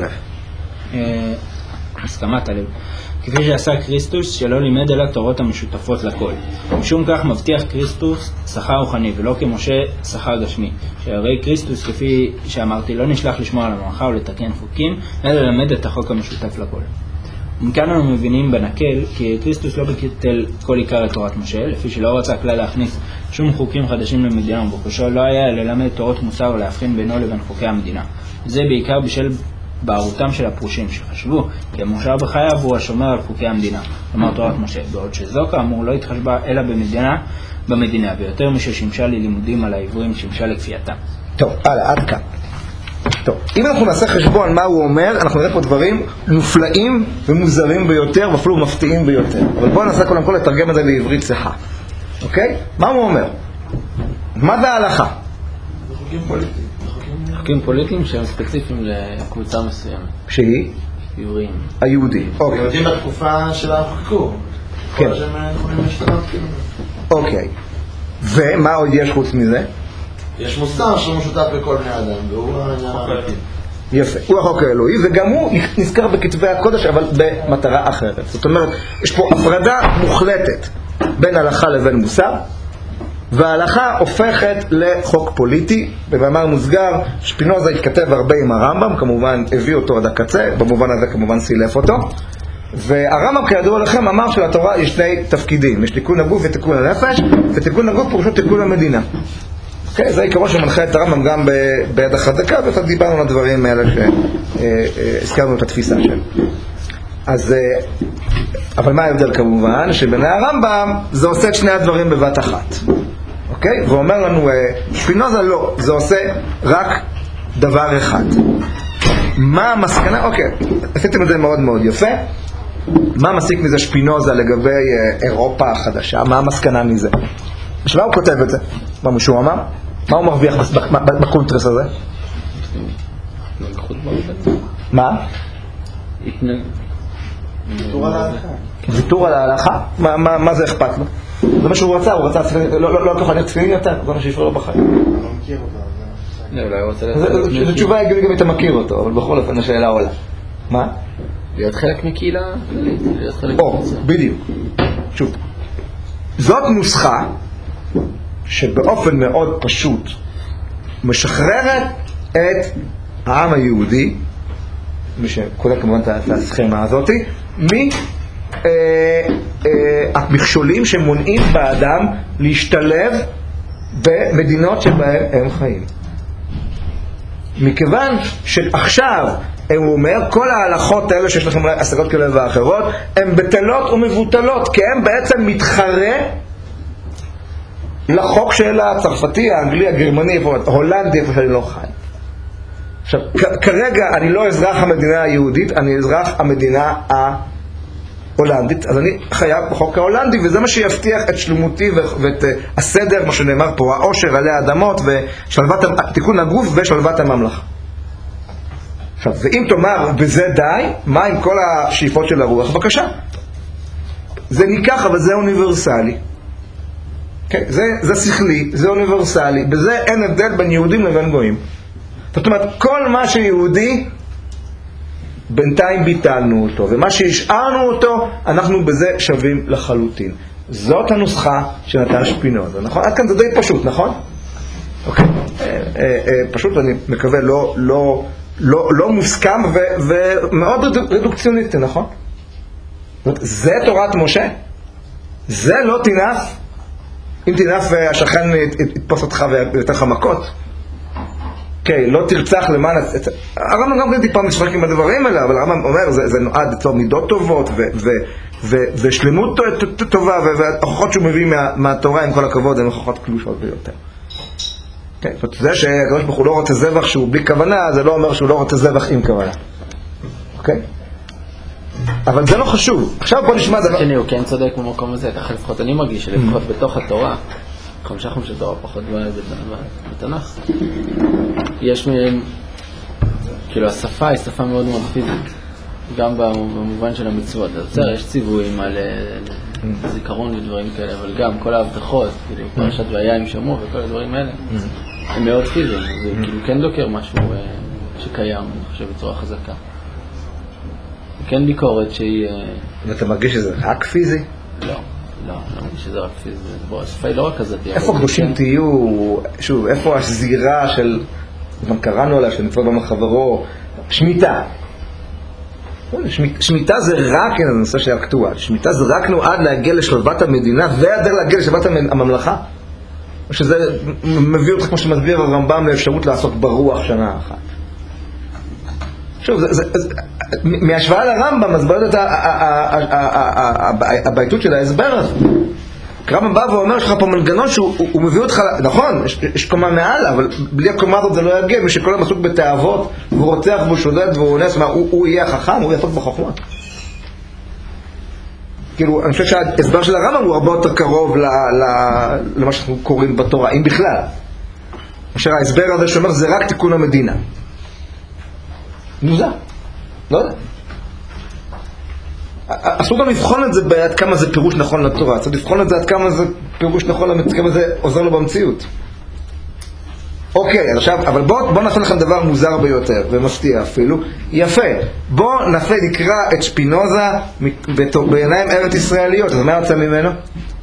הסכמת הלב. כפי שעשה קריסטוס, שלא לימד אלא תורות המשותפות לכל. משום כך מבטיח קריסטוס שכר רוחני, ולא כמשה שכר גשמי. שהרי קריסטוס, כפי שאמרתי, לא נשלח לשמור על המלאכה ולתקן חוקים, אלא ללמד את החוק המשותף לכל. מכאן אנו מבינים בנקל כי קריסטוס לא ביטל כל עיקר את תורת משה, לפי שלא רצה כלל להכניס שום חוקים חדשים למדינה, ובחושו לא היה ללמד תורות מוסר ולהבחין בינו לבין חוקי המדינה. זה בעיקר בשל בערותם של הפרושים שחשבו כי המאושר בחייו הוא השומר על חוקי המדינה, כלומר תורת משה, בעוד שזו כאמור לא התחשבה אלא במדינה, ויותר מששימשה ללימודים על העברים שימשה לכפייתם. טוב, עד כאן. טוב, אם אנחנו נעשה חשבון מה הוא אומר, אנחנו נראה פה דברים מופלאים ומוזרים ביותר ואפילו מפתיעים ביותר. אבל בואו ננסה קודם כל לתרגם את זה לעברית צחה. אוקיי? מה הוא אומר? מה זה ההלכה? חוקים פוליטיים. חוקים פוליטיים שהם ספציפיים לקבוצה מסוימת. שהיא? עבריים. היהודי. אוקיי. יהודים בתקופה של החוקקו. כן. כל שהם יכולים להשתנות כאילו. אוקיי. ומה עוד יש חוץ מזה? יש מוסר שהוא משותף לכל בני אדם, והוא העניין האמיתי. יפה, הוא החוק האלוהי, וגם הוא נזכר בכתבי הקודש, אבל במטרה אחרת. זאת אומרת, יש פה הפרדה מוחלטת בין הלכה לבין מוסר, וההלכה הופכת לחוק פוליטי. במאמר מוסגר, שפינוזה התכתב הרבה עם הרמב"ם, כמובן הביא אותו עד הקצה, במובן הזה כמובן סילף אותו, והרמב"ם כידוע לכם אמר שלתורה יש שני תפקידים, יש תיקון הגוף ותיקון הנפש, ותיקון הגוף פירושו תיקון המדינה. Okay, זה עיקרון שמנחה את הרמב"ם גם ביד החזקה, ואתה דיברנו על הדברים האלה שהזכרנו את התפיסה שלהם. אז, אבל מה ההבדל כמובן? שבעיני הרמב"ם זה עושה את שני הדברים בבת אחת. אוקיי? ואומר לנו, שפינוזה לא, זה עושה רק דבר אחד. מה המסקנה? אוקיי, עשיתם את זה מאוד מאוד יפה. מה מסיק מזה שפינוזה לגבי אירופה החדשה? מה המסקנה מזה? בשביל מה הוא כותב את זה? מה מישהו אמר? מה הוא מרוויח בקונטרס הזה? מה? ויתור על ההלכה? מה זה אכפת לו? זה מה שהוא רצה, הוא רצה לא ככה להיות תפילין יותר, זה מה שיפרו לו בחיים. זו תשובה הגיונית גם אם אתה מכיר אותו, אבל בכל אופן השאלה עולה. מה? להיות חלק מקהילה כללית, להיות חלק מקהילה. בדיוק. שוב, זאת נוסחה שבאופן מאוד פשוט משחררת את העם היהודי, מי שקודם כמובן את הסכמה הזאת, המכשולים שמונעים באדם להשתלב במדינות שבהן הם חיים. מכיוון שעכשיו הוא אומר, כל ההלכות האלה שיש לכם השגות כאלה ואחרות, הן בטלות ומבוטלות, כי הן בעצם מתחרה לחוק של הצרפתי, האנגלי, הגרמני, הולנדי, איפה שאני לא חי. עכשיו, כרגע אני לא אזרח המדינה היהודית, אני אזרח המדינה ההולנדית, אז אני חייב בחוק ההולנדי, וזה מה שיבטיח את שלמותי ואת הסדר, מה שנאמר פה, העושר עלי האדמות, תיקון הגוף ושלוות הממלכה. עכשיו, ואם תאמר, בזה די, מה עם כל השאיפות של הרוח? בבקשה. זה ניקח, אבל זה אוניברסלי. Okay, זה שכלי, זה אוניברסלי, בזה אין הבדל בין יהודים לבין גויים. זאת אומרת, כל מה שיהודי, בינתיים ביטלנו אותו, ומה שהשארנו אותו, אנחנו בזה שווים לחלוטין. זאת הנוסחה שנתן שפינוזה, נכון? עד כאן זה די פשוט, נכון? אוקיי. פשוט אני מקווה לא מוסכם ומאוד רדוקציוניסטי, נכון? זה תורת משה. זה לא תינף. אם תינף השכן יתפוס אותך ויתן לך מכות. אוקיי, לא תרצח למען... הרמב"ם גם כן טיפה משחק עם הדברים האלה, אבל הרמב"ם אומר, זה נועד ליצור מידות טובות ושלמות טובה, וההוכחות שהוא מביא מהתורה, עם כל הכבוד, הן הוכחות קלושות ביותר. זה שהקדוש ברוך הוא לא רוצה זבח שהוא בלי כוונה, זה לא אומר שהוא לא רוצה זבח עם כוונה. אוקיי? אבל זה לא חשוב. עכשיו בוא נשמע דבר... שני, הוא כן צודק במקום הזה, ככה לפחות אני מרגיש שלפחות בתוך התורה, 5 של תורה פחות בתנ"ך, יש מהם, כאילו השפה היא שפה מאוד מאוד פיזית, גם במובן של המצוות. יש ציוויים על זיכרון ודברים כאלה, אבל גם כל ההבטחות, כאילו פרשת והיה עם שמוע וכל הדברים האלה, הם מאוד פיזיים, זה כאילו כן דוקר משהו שקיים, אני חושב, בצורה חזקה. כן ביקורת שהיא... ואתה מרגיש שזה רק פיזי? לא מרגיש שזה רק פיזי. השפה היא לא רק כזאת. איפה קדושים תהיו, שוב, איפה השזירה של, גם קראנו עליה, שנצא במה חברו, שמיטה. שמיטה זה רק, זה נושא של אקטואל, שמיטה זה רק נועד להגיע לשלוות המדינה, והדרך להגיע לשלוות הממלכה. או שזה מביא אותך, כמו שמסביר הרמב"ם, לאפשרות לעסוק ברוח שנה אחת. שוב, מהשוואה לרמב"ם, אז באות את הבעייתות של ההסבר הזה. הרמב"ם בא ואומר שלך פה מנגנון שהוא מביא אותך, נכון, יש קומה מעל, אבל בלי הקומה הזאת זה לא יגיע, מי שכל עסוק בתאוות, והוא רוצח והוא שודד והוא אונס, הוא יהיה החכם, הוא יעסוק בחוכמה. כאילו, אני חושב שההסבר של הרמב"ם הוא הרבה יותר קרוב למה שאנחנו קוראים בתורה, אם בכלל. אשר ההסבר הזה שאומר, זה רק תיקון המדינה. מוזר, לא יודע. אסור גם לבחון את זה בעד כמה זה פירוש נכון לתורה, צריך לבחון את זה עד כמה זה פירוש נכון למצוות, כמה זה עוזר לו במציאות. אוקיי, עכשיו, אבל בוא נעשה לכם דבר מוזר ביותר, ומפתיע אפילו. יפה, בוא נקרא את שפינוזה בעיניים ארץ ישראליות, אז מה יוצא ממנו?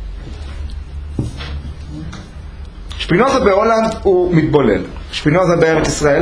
שפינוזה בהולנד הוא מתבולל, שפינוזה בארץ ישראל?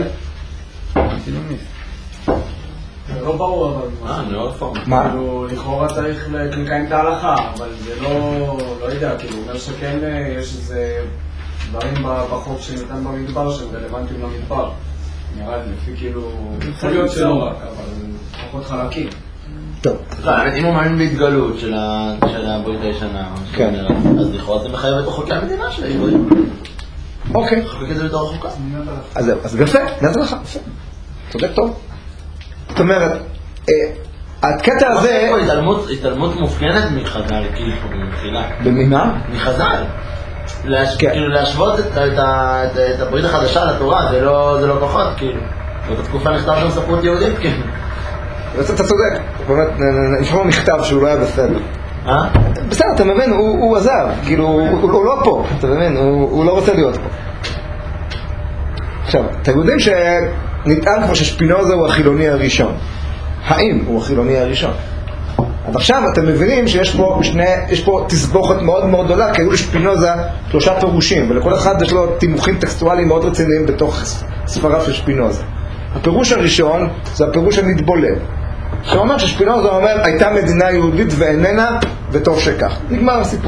זה לא ברור, אבל מה? לכאורה צריך לקיים את ההלכה, אבל זה לא יודע, כאילו, אומר שכן יש איזה דברים בחוק שניתן במדבר שהם רלוונטיים למדבר. נראה לי, לפי כאילו, יכול להיות שלא רק, אבל פחות חלקים. טוב. אם הוא מאמין בהתגלות של הברית הישנה, אז לכאורה זה מחייב את חוקי המדינה של העברים. אוקיי. חוקי את זה בתור החוקה. אז זהו, אז יפה, נעשה לך, יפה. צודק טוב. זאת אומרת, הקטע הזה... התעלמות מופגנת מחז"ל, כאילו, מבחינה. במה? מחז"ל. כאילו, להשוות את הברית החדשה לתורה, זה לא פחות, כאילו. זאת התקופה נכתב שם ספרות יהודית, כאילו. אתה צודק, באמת, נשמע מכתב שהוא לא היה בסדר. בסדר, אתה מבין, הוא עזב, כאילו, הוא לא פה, אתה מבין, הוא לא רוצה להיות פה. עכשיו, אתם יודעים שנטען כבר ששפינוזה הוא החילוני הראשון. האם הוא החילוני הראשון? אז עכשיו אתם מבינים שיש פה תסבוכת מאוד מאוד גדולה, כי היו לשפינוזה 3 פירושים, ולכל אחד יש לו תימוכים טקסטואליים מאוד רציניים בתוך ספריו של שפינוזה. הפירוש הראשון זה הפירוש המתבולל. שאומר ששפינוזה אומר הייתה מדינה יהודית ואיננה, וטוב שכך. נגמר הסיפור.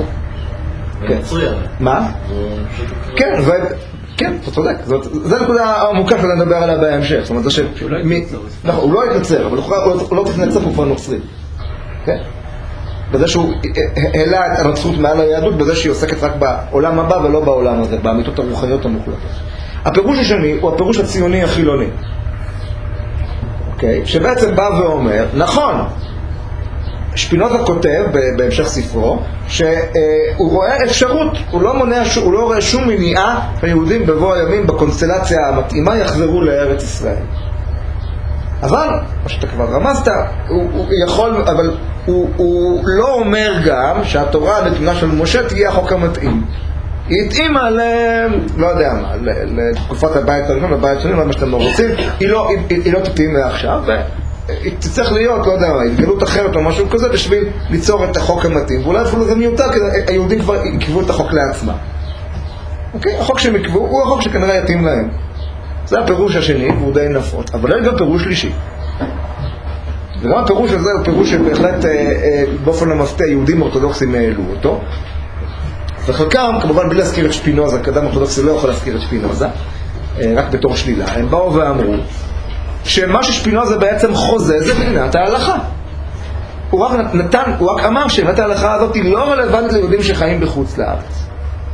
מה? כן, כן, אתה צודק. זו נקודה עמוקה שאני מדבר עליה בהמשך. זאת אומרת, זה הוא לא התנצר, אבל הוא לא תתנצר, הוא כבר נוצרי. כן? בזה שהוא העלה את הנצרות מעל היהדות, בזה שהיא עוסקת רק בעולם הבא ולא בעולם הזה, באמיתות הרוחניות המוחלטות. הפירוש השני הוא הפירוש הציוני החילוני. אוקיי? שבעצם בא ואומר, נכון, שפינוזה כותב בהמשך ספרו שהוא רואה אפשרות, הוא לא רואה שום מניעה היהודים בבוא הימים בקונסטלציה המתאימה יחזרו לארץ ישראל. אבל, מה שאתה כבר רמזת, הוא יכול, אבל הוא לא אומר גם שהתורה הנתונה של משה תהיה החוק המתאים. היא התאימה לא יודע מה, לתקופת הבית הראשון, לבית שני, מה שאתם לא רוצים, היא לא תתאים לעכשיו, היא תצטרך להיות, לא יודע מה, התגלות אחרת או משהו כזה בשביל ליצור את החוק המתאים, ואולי אפילו זה מיותר, כי היהודים כבר יקבעו את החוק לעצמם. אוקיי? החוק שהם יקבעו הוא החוק שכנראה יתאים להם. זה הפירוש השני, והוא די נפוץ, אבל יש גם פירוש שלישי. וגם הפירוש הזה הוא פירוש שבהחלט באופן המפתיע יהודים אורתודוקסים העלו אותו. וחלקם, כמובן בלי להזכיר את שפינוזה, כי אדם אורתודוקסי לא יכול להזכיר את שפינוזה, רק בתור שלילה. הם באו ואמרו שמה ששפינוזה בעצם חוזה זה מדינת ההלכה. הוא רק אמר שמדינת ההלכה הזאת היא לא רלוונטית ליהודים שחיים בחוץ לארץ.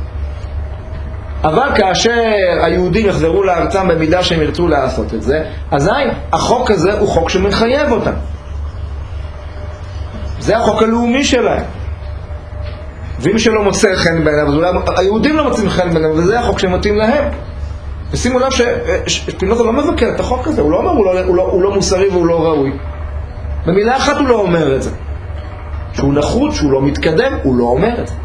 אבל כאשר היהודים יחזרו לארצם במידה שהם ירצו לעשות את זה, אזי החוק הזה הוא חוק שמחייב אותם. זה החוק הלאומי שלהם. ואם שלא מוצא חן בעיניו, אז אולי היהודים לא מוצאים חן בעיניו, וזה החוק שמתאים להם. ושימו לב ששפינוזה לא מבקר את החוק הזה, הוא לא אומר הוא לא מוסרי והוא לא ראוי. במילה אחת הוא לא אומר את זה. שהוא נחוץ, שהוא לא מתקדם, הוא לא אומר את זה.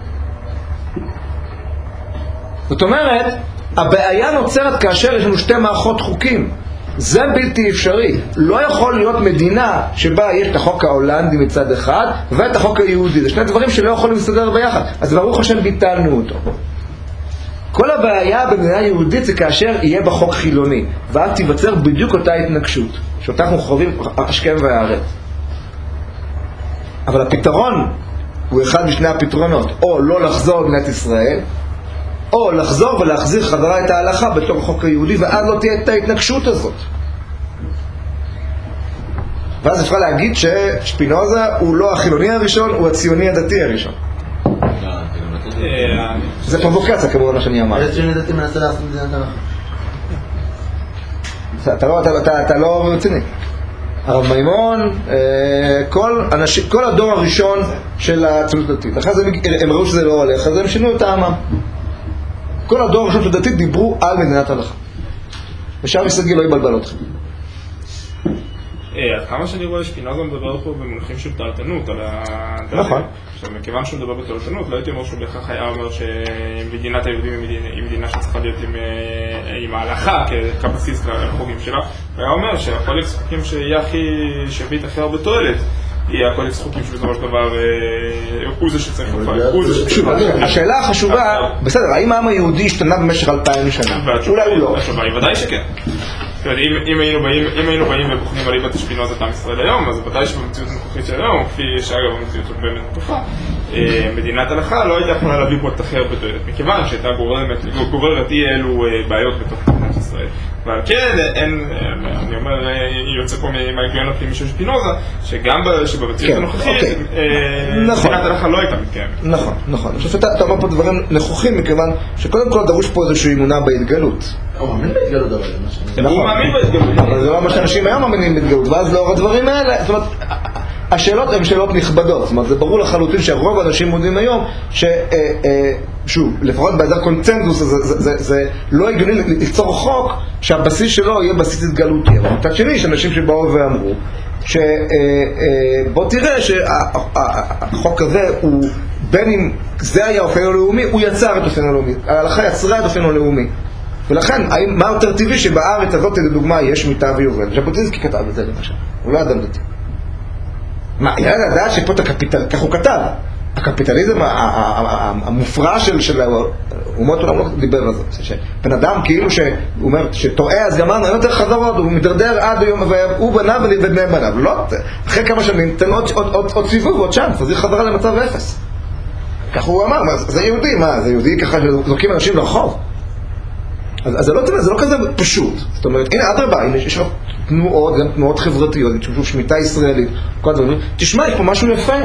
זאת אומרת, הבעיה נוצרת כאשר יש לנו שתי מערכות חוקים. זה בלתי אפשרי. לא יכול להיות מדינה שבה יש את החוק ההולנדי מצד אחד ואת החוק היהודי. זה שני דברים שלא יכולים להסתדר ביחד. אז ברוך השם ביטלנו אותו. כל הבעיה במדינה יהודית זה כאשר יהיה בחוק חילוני, ואז תיווצר בדיוק אותה התנגשות שאותה אנחנו חווים השכם והערב. אבל הפתרון הוא אחד משני הפתרונות, או לא לחזור למדינת ישראל, או לחזור ולהחזיר חזרה את ההלכה בתור החוק היהודי, ואז לא תהיה את ההתנגשות הזאת. ואז אפשר להגיד ששפינוזה הוא לא החילוני הראשון, הוא הציוני הדתי הראשון. זה פרובוקציה כמובן מה שאני אמר. איזה ציוני דתי מנסה לעשות מדינת הלכה? אתה לא רציני. הרב מימון, כל הדור הראשון של הציונות הדתית. אחרי זה הם ראו שזה לא הולך, אז הם שינו את העמם. כל הדור הראשון של הדתית דיברו על מדינת הלכה. ושם מסגי לא יבלבל אתכם. עד כמה שאני רואה שפינוזה מדבר פה במונחים של תועלתנות על הדתית. נכון. מכיוון שהוא מדבר בתועלתנות, לא הייתי אומר שהוא בהכרח היה אומר שמדינת היהודים היא מדינה שצריכה להיות עם ההלכה כבסיס לחוגים שלה. הוא היה אומר שהקודקס חוקים שיביא הכי הרבה תועלת יהיה הקודקס חוקים שבסופו של דבר הוא זה שצריך לפעול. שוב, השאלה החשובה, בסדר, האם העם היהודי השתנה במשך 2000 שנה? אולי הוא לא. התשובה היא ודאי שכן. אם היינו באים ובוחנים על איבת שפינוזה עם ישראל היום, אז ודאי שבמציאות הנוכחית של היום, כפי שאגב המציאות של באמת תופה, מדינת הלכה לא הייתה יכולה להביא פה את הכי הרבה תועלת, מכיוון שהייתה גוררת אי אלו בעיות בתוך מדינת ישראל. ועל כן, אני אומר, יוצא פה מההיגיון הפנימי של שפינוזה, שגם שבמציאות הנוכחית, מדינת הלכה לא הייתה מתקיימת. נכון, נכון. אני חושב שאתה אומר פה דברים נכוחים, מכיוון שקודם כל דרוש פה איזושהי אמונה בהתגלות. הוא מאמין בהתגלות אבל, הוא מאמין בהתגלות. אבל זה לא מה שאנשים היום מאמינים בהתגלות, ואז לאור הדברים האלה, זאת אומרת, השאלות הן שאלות נכבדות, זאת אומרת, זה ברור לחלוטין שהרוב האנשים מודים היום, שוב, לפחות בהיעדר קונצנזוס, זה לא הגיוני ליצור חוק שהבסיס שלו יהיה בסיס התגלותי. אבל מצד שני, יש אנשים שבאו ואמרו, שבוא תראה שהחוק הזה הוא, בין אם זה היה אופן הלאומי, הוא יצר את אופן הלאומי, ההלכה יצרה את אופן הלאומי. ולכן, מה יותר טבעי שבארץ הזאת, לדוגמה, יש מיטה ויובל? ז'בוטינסקי כתב את זה למשל, הוא לא אדם דתי. מה, יאללה לדעת שפה את הקפיטל, כך הוא כתב, הקפיטליזם המופרע של אומות העולם לא דיבר על זה, שבן אדם כאילו שהוא אומר שטועה אז גמרנו, אין יותר חזרות, הוא מדרדר עד היום, והוא בניו ובני בניו, לא, אחרי כמה שנים תן עוד סיבוב, עוד צ'אנס, אז היא חזרה למצב אפס. כך הוא אמר, זה יהודי, מה, זה יהודי ככה שזורקים אנשים לרחוב. אז זה לא כזה פשוט. זאת אומרת, הנה אדרבה, הנה יש תנועות, גם תנועות חברתיות, שוב שמיטה ישראלית, כל הדברים, תשמע, יש פה משהו יפה.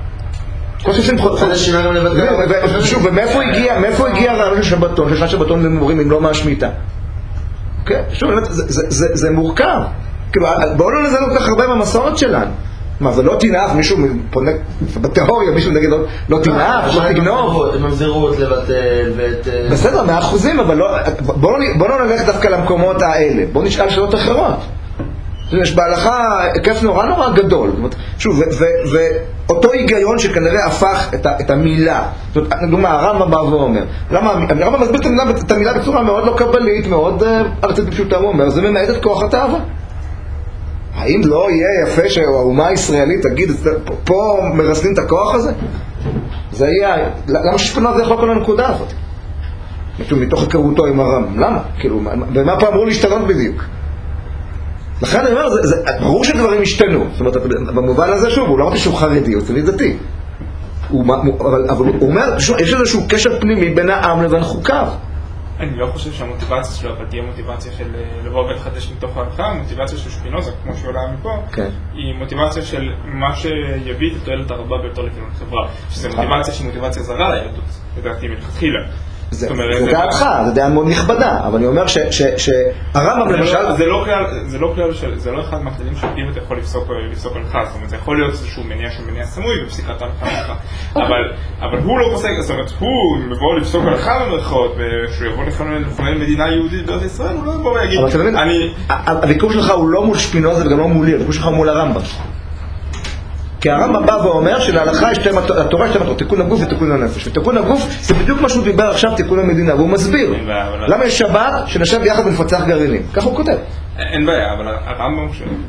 שוב, ומאיפה הגיע הרעיון של שבתון, שלושה שבתון למורים אם לא מהשמיטה? שוב, זה מורכב. בואו לא נזל כל כך הרבה במסורת שלנו. מה, זה לא תנאף, מישהו פונה, בתיאוריה מישהו נגיד לא תנאף, לא תגנוב. ממזירות לבטל ואת... בסדר, 100%, אבל בואו לא נלך דווקא למקומות האלה, בואו נשאל שאלות אחרות. יש בהלכה היקף נורא גדול. שוב, ואותו היגיון שכנראה הפך את המילה. זאת אומרת, הרמב"ם בא ואומר. למה? הרמב"ם מסביר את המילה בצורה מאוד לא קבלית, מאוד ארצית בפשוטה, הוא אומר, זה ממעט את כוח התאווה. האם לא יהיה יפה שהאומה הישראלית תגיד, פה מרסנים את הכוח הזה? זה יהיה, למה ששפנה זה יכול כל הנקודה הזאת? מתוך הכרותו עם הרמב"ם, למה? כאילו, ומה פה אמרו להשתנות בדיוק? לכן אני אומר, ברור שדברים השתנו. זאת אומרת, במובן הזה שוב, הוא לא אמרתי שהוא חרדי, הוא צבי דתי. אבל הוא אומר, יש איזשהו קשר פנימי בין העם לבין חוקיו. אני לא חושב שהמוטיבציה שלו תהיה מוטיבציה של לבוא ולחדש מתוך ההלכה, המוטיבציה של שפינוזה, כמו שעולה מפה, היא מוטיבציה של מה שיביא את התועלת הרבה ביותר לכיוון החברה. שזו מוטיבציה שהיא מוטיבציה זרה ליהדות, לדעתי מלכתחילה. זה דעתך, זה דעה מאוד נכבדה, אבל אני אומר שהרמב"ם למשל... זה לא אחד מהכללים שאם אתה יכול לפסוק הלכה, זאת אומרת, זה יכול להיות איזשהו מניע שהוא מניע סמוי בפסיקת ההלכה, אבל הוא לא פוסק, זאת אומרת, הוא מבוא לפסוק הלכה במרכאות, ושהוא יבוא לפני מדינה יהודית בארץ ישראל, הוא לא יבוא ויגיד, הוויכוח שלך הוא לא מול שפינוזה וגם לא מולי, הוויכוח שלך מול הרמב"ם. כי הרמב"ם בא ואומר שלהלכה יש התורה שתי מטרות, תיקון הגוף ותיקון הנפש. ותיקון הגוף זה בדיוק מה שהוא דיבר עכשיו, תיקון המדינה, והוא מסביר למה יש שבת שנשב יחד ונפצח גרעינים. כך הוא כותב. אין בעיה, אבל הרמב"ם,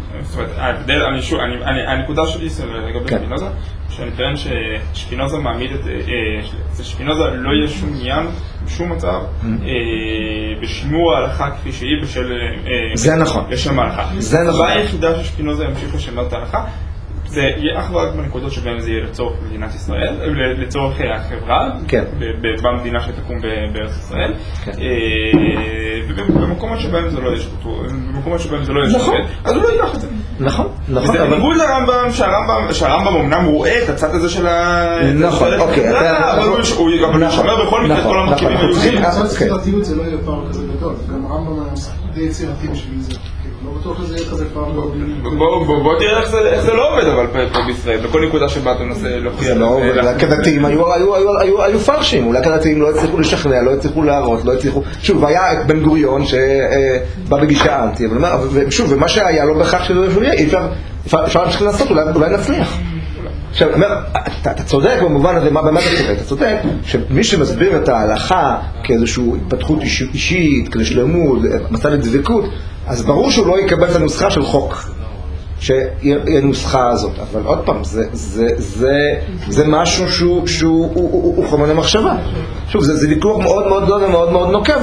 הנקודה שלי לגבי שפינוזה, שאני טוען ששפינוזה מעמיד שפינוזה לא יהיה שום עניין, בשום מצב, בשימור ההלכה כפי שהיא בשל... זה נכון. לשם ההלכה. זה נכון. היחידה ששפינוזה ימשיך לשמר את ההלכה, זה יהיה אך ורק בנקודות שבהם זה יהיה לצורך מדינת ישראל, לצורך החברה, במדינה שתקום בארץ ישראל, ובמקומות שבהם זה לא יש שופט, אז הוא לא ייקח את זה. נכון. וזה בניגוד לרמב"ם, שהרמב"ם אמנם רואה את הצד הזה של נכון, אוקיי. אבל הוא ישמר בכל מקרה כל המרכיבים היהודיים. יצירתיות זה לא יהיה פעם כזה גדול, גם הרמב"ם די יצירתי בשביל זה. לא בטוח שזה יהיה כזה פעם גדול. בוא תראה איך זה לא עובד אבל פה בישראל, בכל נקודה שבה אתה ננסה להוכיח. הכדתיים היו פרשים, אולי הכדתיים לא הצליחו לשכנע, לא הצליחו להראות, לא הצליחו... שוב, היה את בן גוריון שבא בגישה אנטי, ושוב, ומה שהיה לא בכך שזה יהיה, אפשר להמשיך לנסות, אולי נצליח. עכשיו, אתה צודק במובן הזה, מה באמת אתה צודק? אתה צודק שמי שמסביר את ההלכה כאיזושהי התפתחות אישית, כדי שלמוד, מצא לדבקות, אז ברור שהוא לא יקבל את הנוסחה של חוק, שיהיה הנוסחה הזאת. אבל עוד פעם, זה משהו שהוא חומר למחשבה. שוב, זה ויכוח מאוד מאוד גדול ומאוד מאוד נוקב,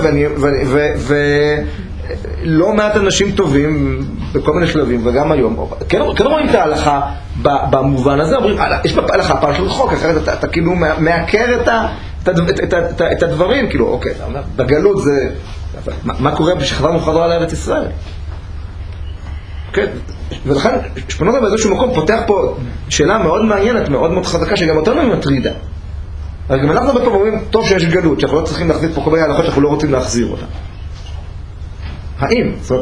ולא מעט אנשים טובים בכל מיני שלבים, וגם היום, כן רואים את ההלכה במובן הזה, אומרים, יש בהלכה פעם של חוק, אחרת אתה כאילו מעקר את הדברים, כאילו, אוקיי, אתה אומר, בגלות זה... מה קורה כשחזרנו חזרה לארץ ישראל? כן, ולכן שפינוזה באיזשהו מקום פותח פה שאלה מאוד מעניינת, מאוד מאוד חזקה, שגם אותנו היא מטרידה. אבל גם אנחנו בפעם אומרים, טוב שיש גלות, שאנחנו לא צריכים להחזיר פה כל מיני הלכות שאנחנו לא רוצים להחזיר אותה. האם? זאת אומרת,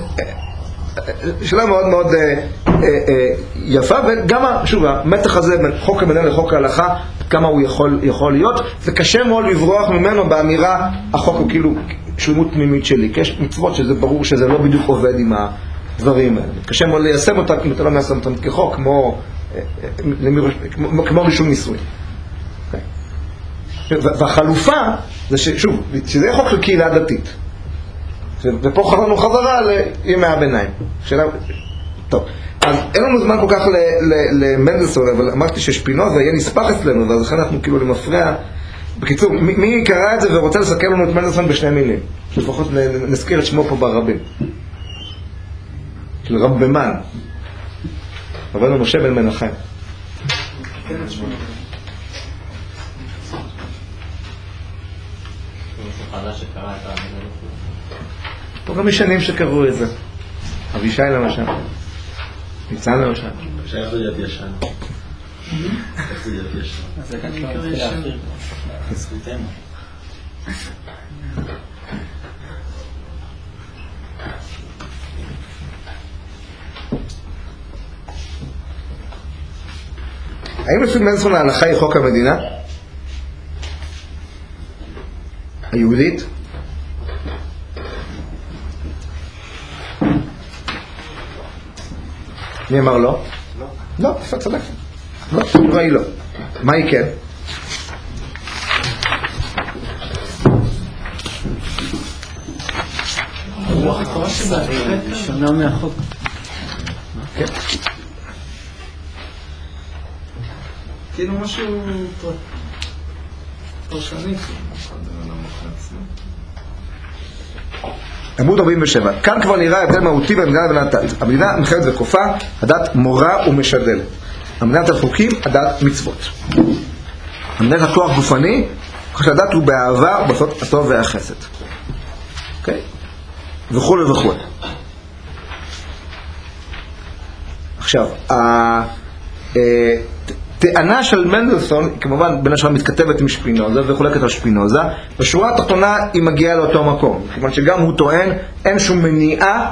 שאלה מאוד מאוד יפה, וגם, שוב, המתח הזה בין חוק המדינה לחוק ההלכה, כמה הוא יכול להיות, וקשה מאוד לברוח ממנו באמירה, החוק הוא כאילו שלמות פנימית שלי, כי יש מצוות שזה ברור שזה לא בדיוק עובד עם הדברים האלה. קשה מאוד ליישם אותם, אם אתה לא מיישם אותם כחוק, כמו רישום נישואין. והחלופה, זה שוב, שזה יהיה חוק של קהילה דתית. ופה חזרנו חזרה לימי הביניים. שאלה... טוב. אז אין לנו זמן כל כך למנדלסון, אבל אמרתי ששפינוזה יהיה נספח אצלנו, ואז לכן אנחנו כאילו למפרע. בקיצור, מי קרא את זה ורוצה לסכם לנו את מנדלסון בשני מילים? לפחות נזכיר את שמו פה ברבים. של רב במן. רבנו משה בן מנחם. פה גם משנים שקראו את זה. אבישי למשל. ניצן למשל. שייך ליד ישן. איך זה יד ישן? אז זה כאן כבר מתחיל להפיר. זכותנו. האם לפי מנדלסון ההלכה היא חוק המדינה? היהודית? מי אמר לא? לא, אתה צודק. לא, התשובה היא לא. מה היא כן? שונה מהחוק. כן. כאילו משהו פרשני. עמוד 47. כאן כבר נראה הבדל מהותי במדינה לבין הדת. המדינה מחייבת וכופה, הדת מורה ומשדלת. המדינה נותנת חוקים, הדת מצוות. המדינה נותנת כוח גופני, כוח שהדת הוא באהבה ובעשות הטוב והחסד. אוקיי? וכו' וכו'. עכשיו, הטענה של מנדלסון, כמובן בין השאר מתכתבת עם שפינוזה וחולקת על שפינוזה, בשורה התחתונה היא מגיעה לאותו מקום, כיוון שגם הוא טוען אין שום מניעה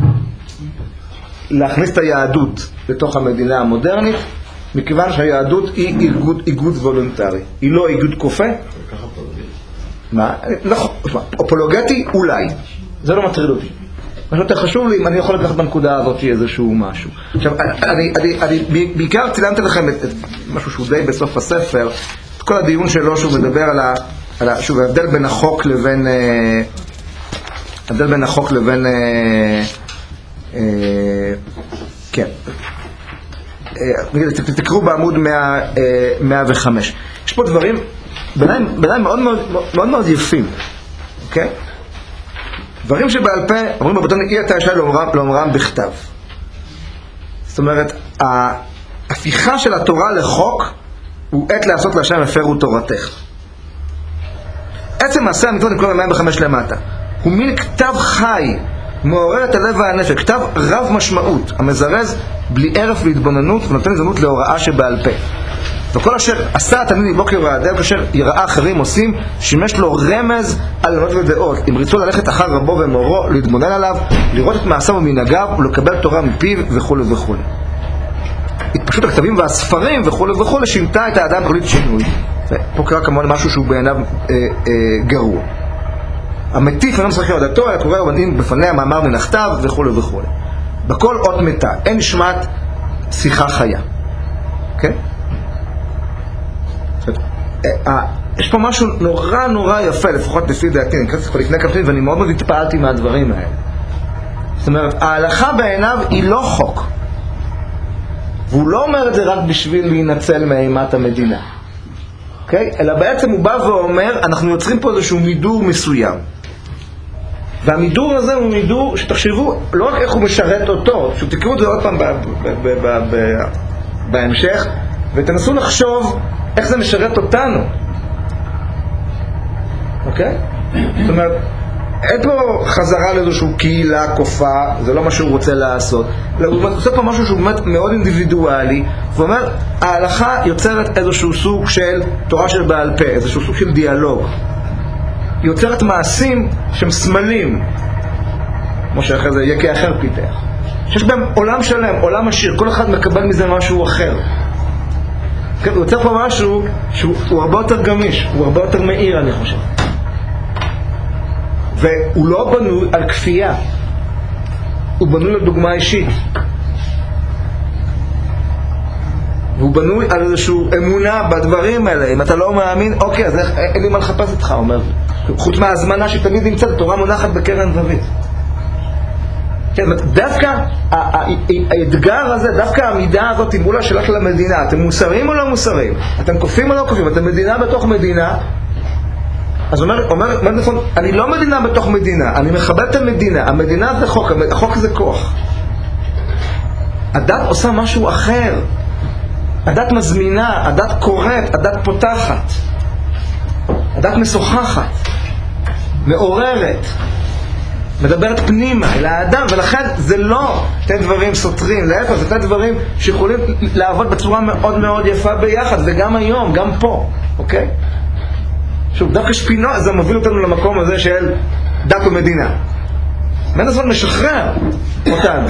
להכניס את היהדות לתוך המדינה המודרנית, מכיוון שהיהדות היא איגוד וולונטרי, היא לא איגוד כופה. מה? נכון, אפולוגטי אולי, זה לא מטריד אותי. מה שיותר חשוב לי, אם אני יכול לקחת בנקודה הזאת איזשהו משהו. עכשיו, אני בעיקר צילמתי לכם את משהו שהוא די בסוף הספר, את כל הדיון שלו שהוא מדבר על שוב, ההבדל בין החוק לבין כן. תקראו בעמוד 105. יש פה דברים בעיניי מאוד מאוד יפים, אוקיי? דברים שבעל פה, אומרים בבתון, אי אתה ישי לאומרם בכתב. זאת אומרת, ההפיכה של התורה לחוק הוא עת לעשות להשם הפרו תורתך. עצם מעשה המצוות נקרא ב-105 למטה. הוא מין כתב חי, מעורר את הלב והנפש, כתב רב משמעות, המזרז בלי ערף להתבוננות ונותן הזדמנות להוראה שבעל פה. וכל אשר עשה התלמיד מבוקר ועד ערב, כאשר יראה אחרים עושים, שימש לו רמז על עמדות ודעות. אם רצו ללכת אחר רבו ומורו, להתבונן עליו, לראות את מעשיו ומנהגיו ולקבל תורה מפיו וכו' וכו'. התפשטות הכתבים והספרים וכו' וכו' שינתה את האדם כללית שינוי. ופה קרה כמובן משהו שהוא בעיניו גרוע. המטיף אינו משחק עם עדתו, אלא קורא ובנים בפניה מאמר מן הכתב וכו' וכו'. בכל אות מתה, אין נשמעת שיחה חיה. כן? יש פה משהו נורא נורא יפה, לפחות לפי דעתי, אני קראתי כבר לפני כמה שנים ואני מאוד מאוד התפעלתי מהדברים האלה. זאת אומרת, ההלכה בעיניו היא לא חוק, והוא לא אומר את זה רק בשביל להינצל מאימת המדינה, אוקיי? אלא בעצם הוא בא ואומר, אנחנו יוצרים פה איזשהו מידור מסוים, והמידור הזה הוא מידור שתחשבו לא רק איך הוא משרת אותו, שתקראו את זה עוד פעם בהמשך ותנסו לחשוב איך זה משרת אותנו. אוקיי? זאת אומרת, אין פה חזרה לאיזושהי קהילה כופה, זה לא מה שהוא רוצה לעשות. הוא עושה פה משהו שהוא באמת מאוד אינדיבידואלי, והוא אומר, ההלכה יוצרת איזשהו סוג של תורה של בעל פה, איזשהו סוג של דיאלוג. היא יוצרת מעשים שהם סמלים, כמו שאחרי זה יקה אחר פיתח. שיש בהם עולם שלם, עולם עשיר, כל אחד מקבל מזה משהו אחר. הוא יוצר פה משהו שהוא הרבה יותר גמיש, הוא הרבה יותר מאיר, אני חושב. והוא לא בנוי על כפייה, הוא בנוי על דוגמה אישית. והוא בנוי על איזושהי אמונה בדברים האלה. אם אתה לא מאמין, אוקיי, אז אין לי מה לחפש אותך, אומר. חוץ מהזמנה שתמיד נמצאת, התורה מונחת בקרן זווית. דווקא האתגר הזה, דווקא העמידה הזאת מול השאלה של המדינה, אתם מוסריים או לא מוסריים? אתם כופים או לא כופים? אתם מדינה בתוך מדינה? אז אומר נכון, אני לא מדינה בתוך מדינה, אני מכבד את המדינה. המדינה זה חוק, החוק זה כוח. הדת עושה משהו אחר. הדת מזמינה, הדת קוראת, הדת פותחת, הדת משוחחת, מעוררת, מדברת פנימה אל האדם, ולכן זה לא תן דברים סותרים, להפך, זה תן דברים שיכולים לעבוד בצורה מאוד מאוד יפה ביחד, וגם היום, גם פה, אוקיי? שוב, דווקא שפינוזה זה מוביל אותנו למקום הזה של דת ומדינה. מן הזמן משחרר אותנו.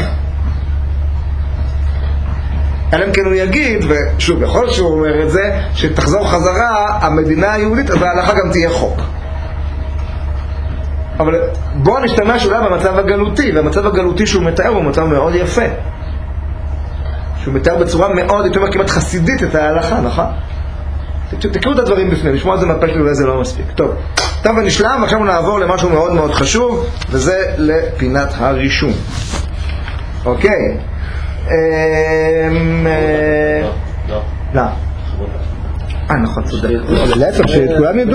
אלא אם כן הוא יגיד, ושוב, יכול שהוא אומר את זה, שתחזור חזרה המדינה היהודית, אז ההלכה גם תהיה חוק. אבל בואו נשתמש אולי במצב הגלותי, והמצב הגלותי שהוא מתאר הוא מצב מאוד יפה. שהוא מתאר בצורה מאוד, יותר כמעט חסידית את ההלכה, נכון? תקראו את הדברים בפני, לשמוע את זה מהפה שלי, אולי זה לא מספיק. טוב, תם ונשלם, עכשיו נעבור למשהו מאוד מאוד חשוב, וזה לפינת הרישום. אוקיי. לא. נכון, צודק. להפך, שכולם ידעו.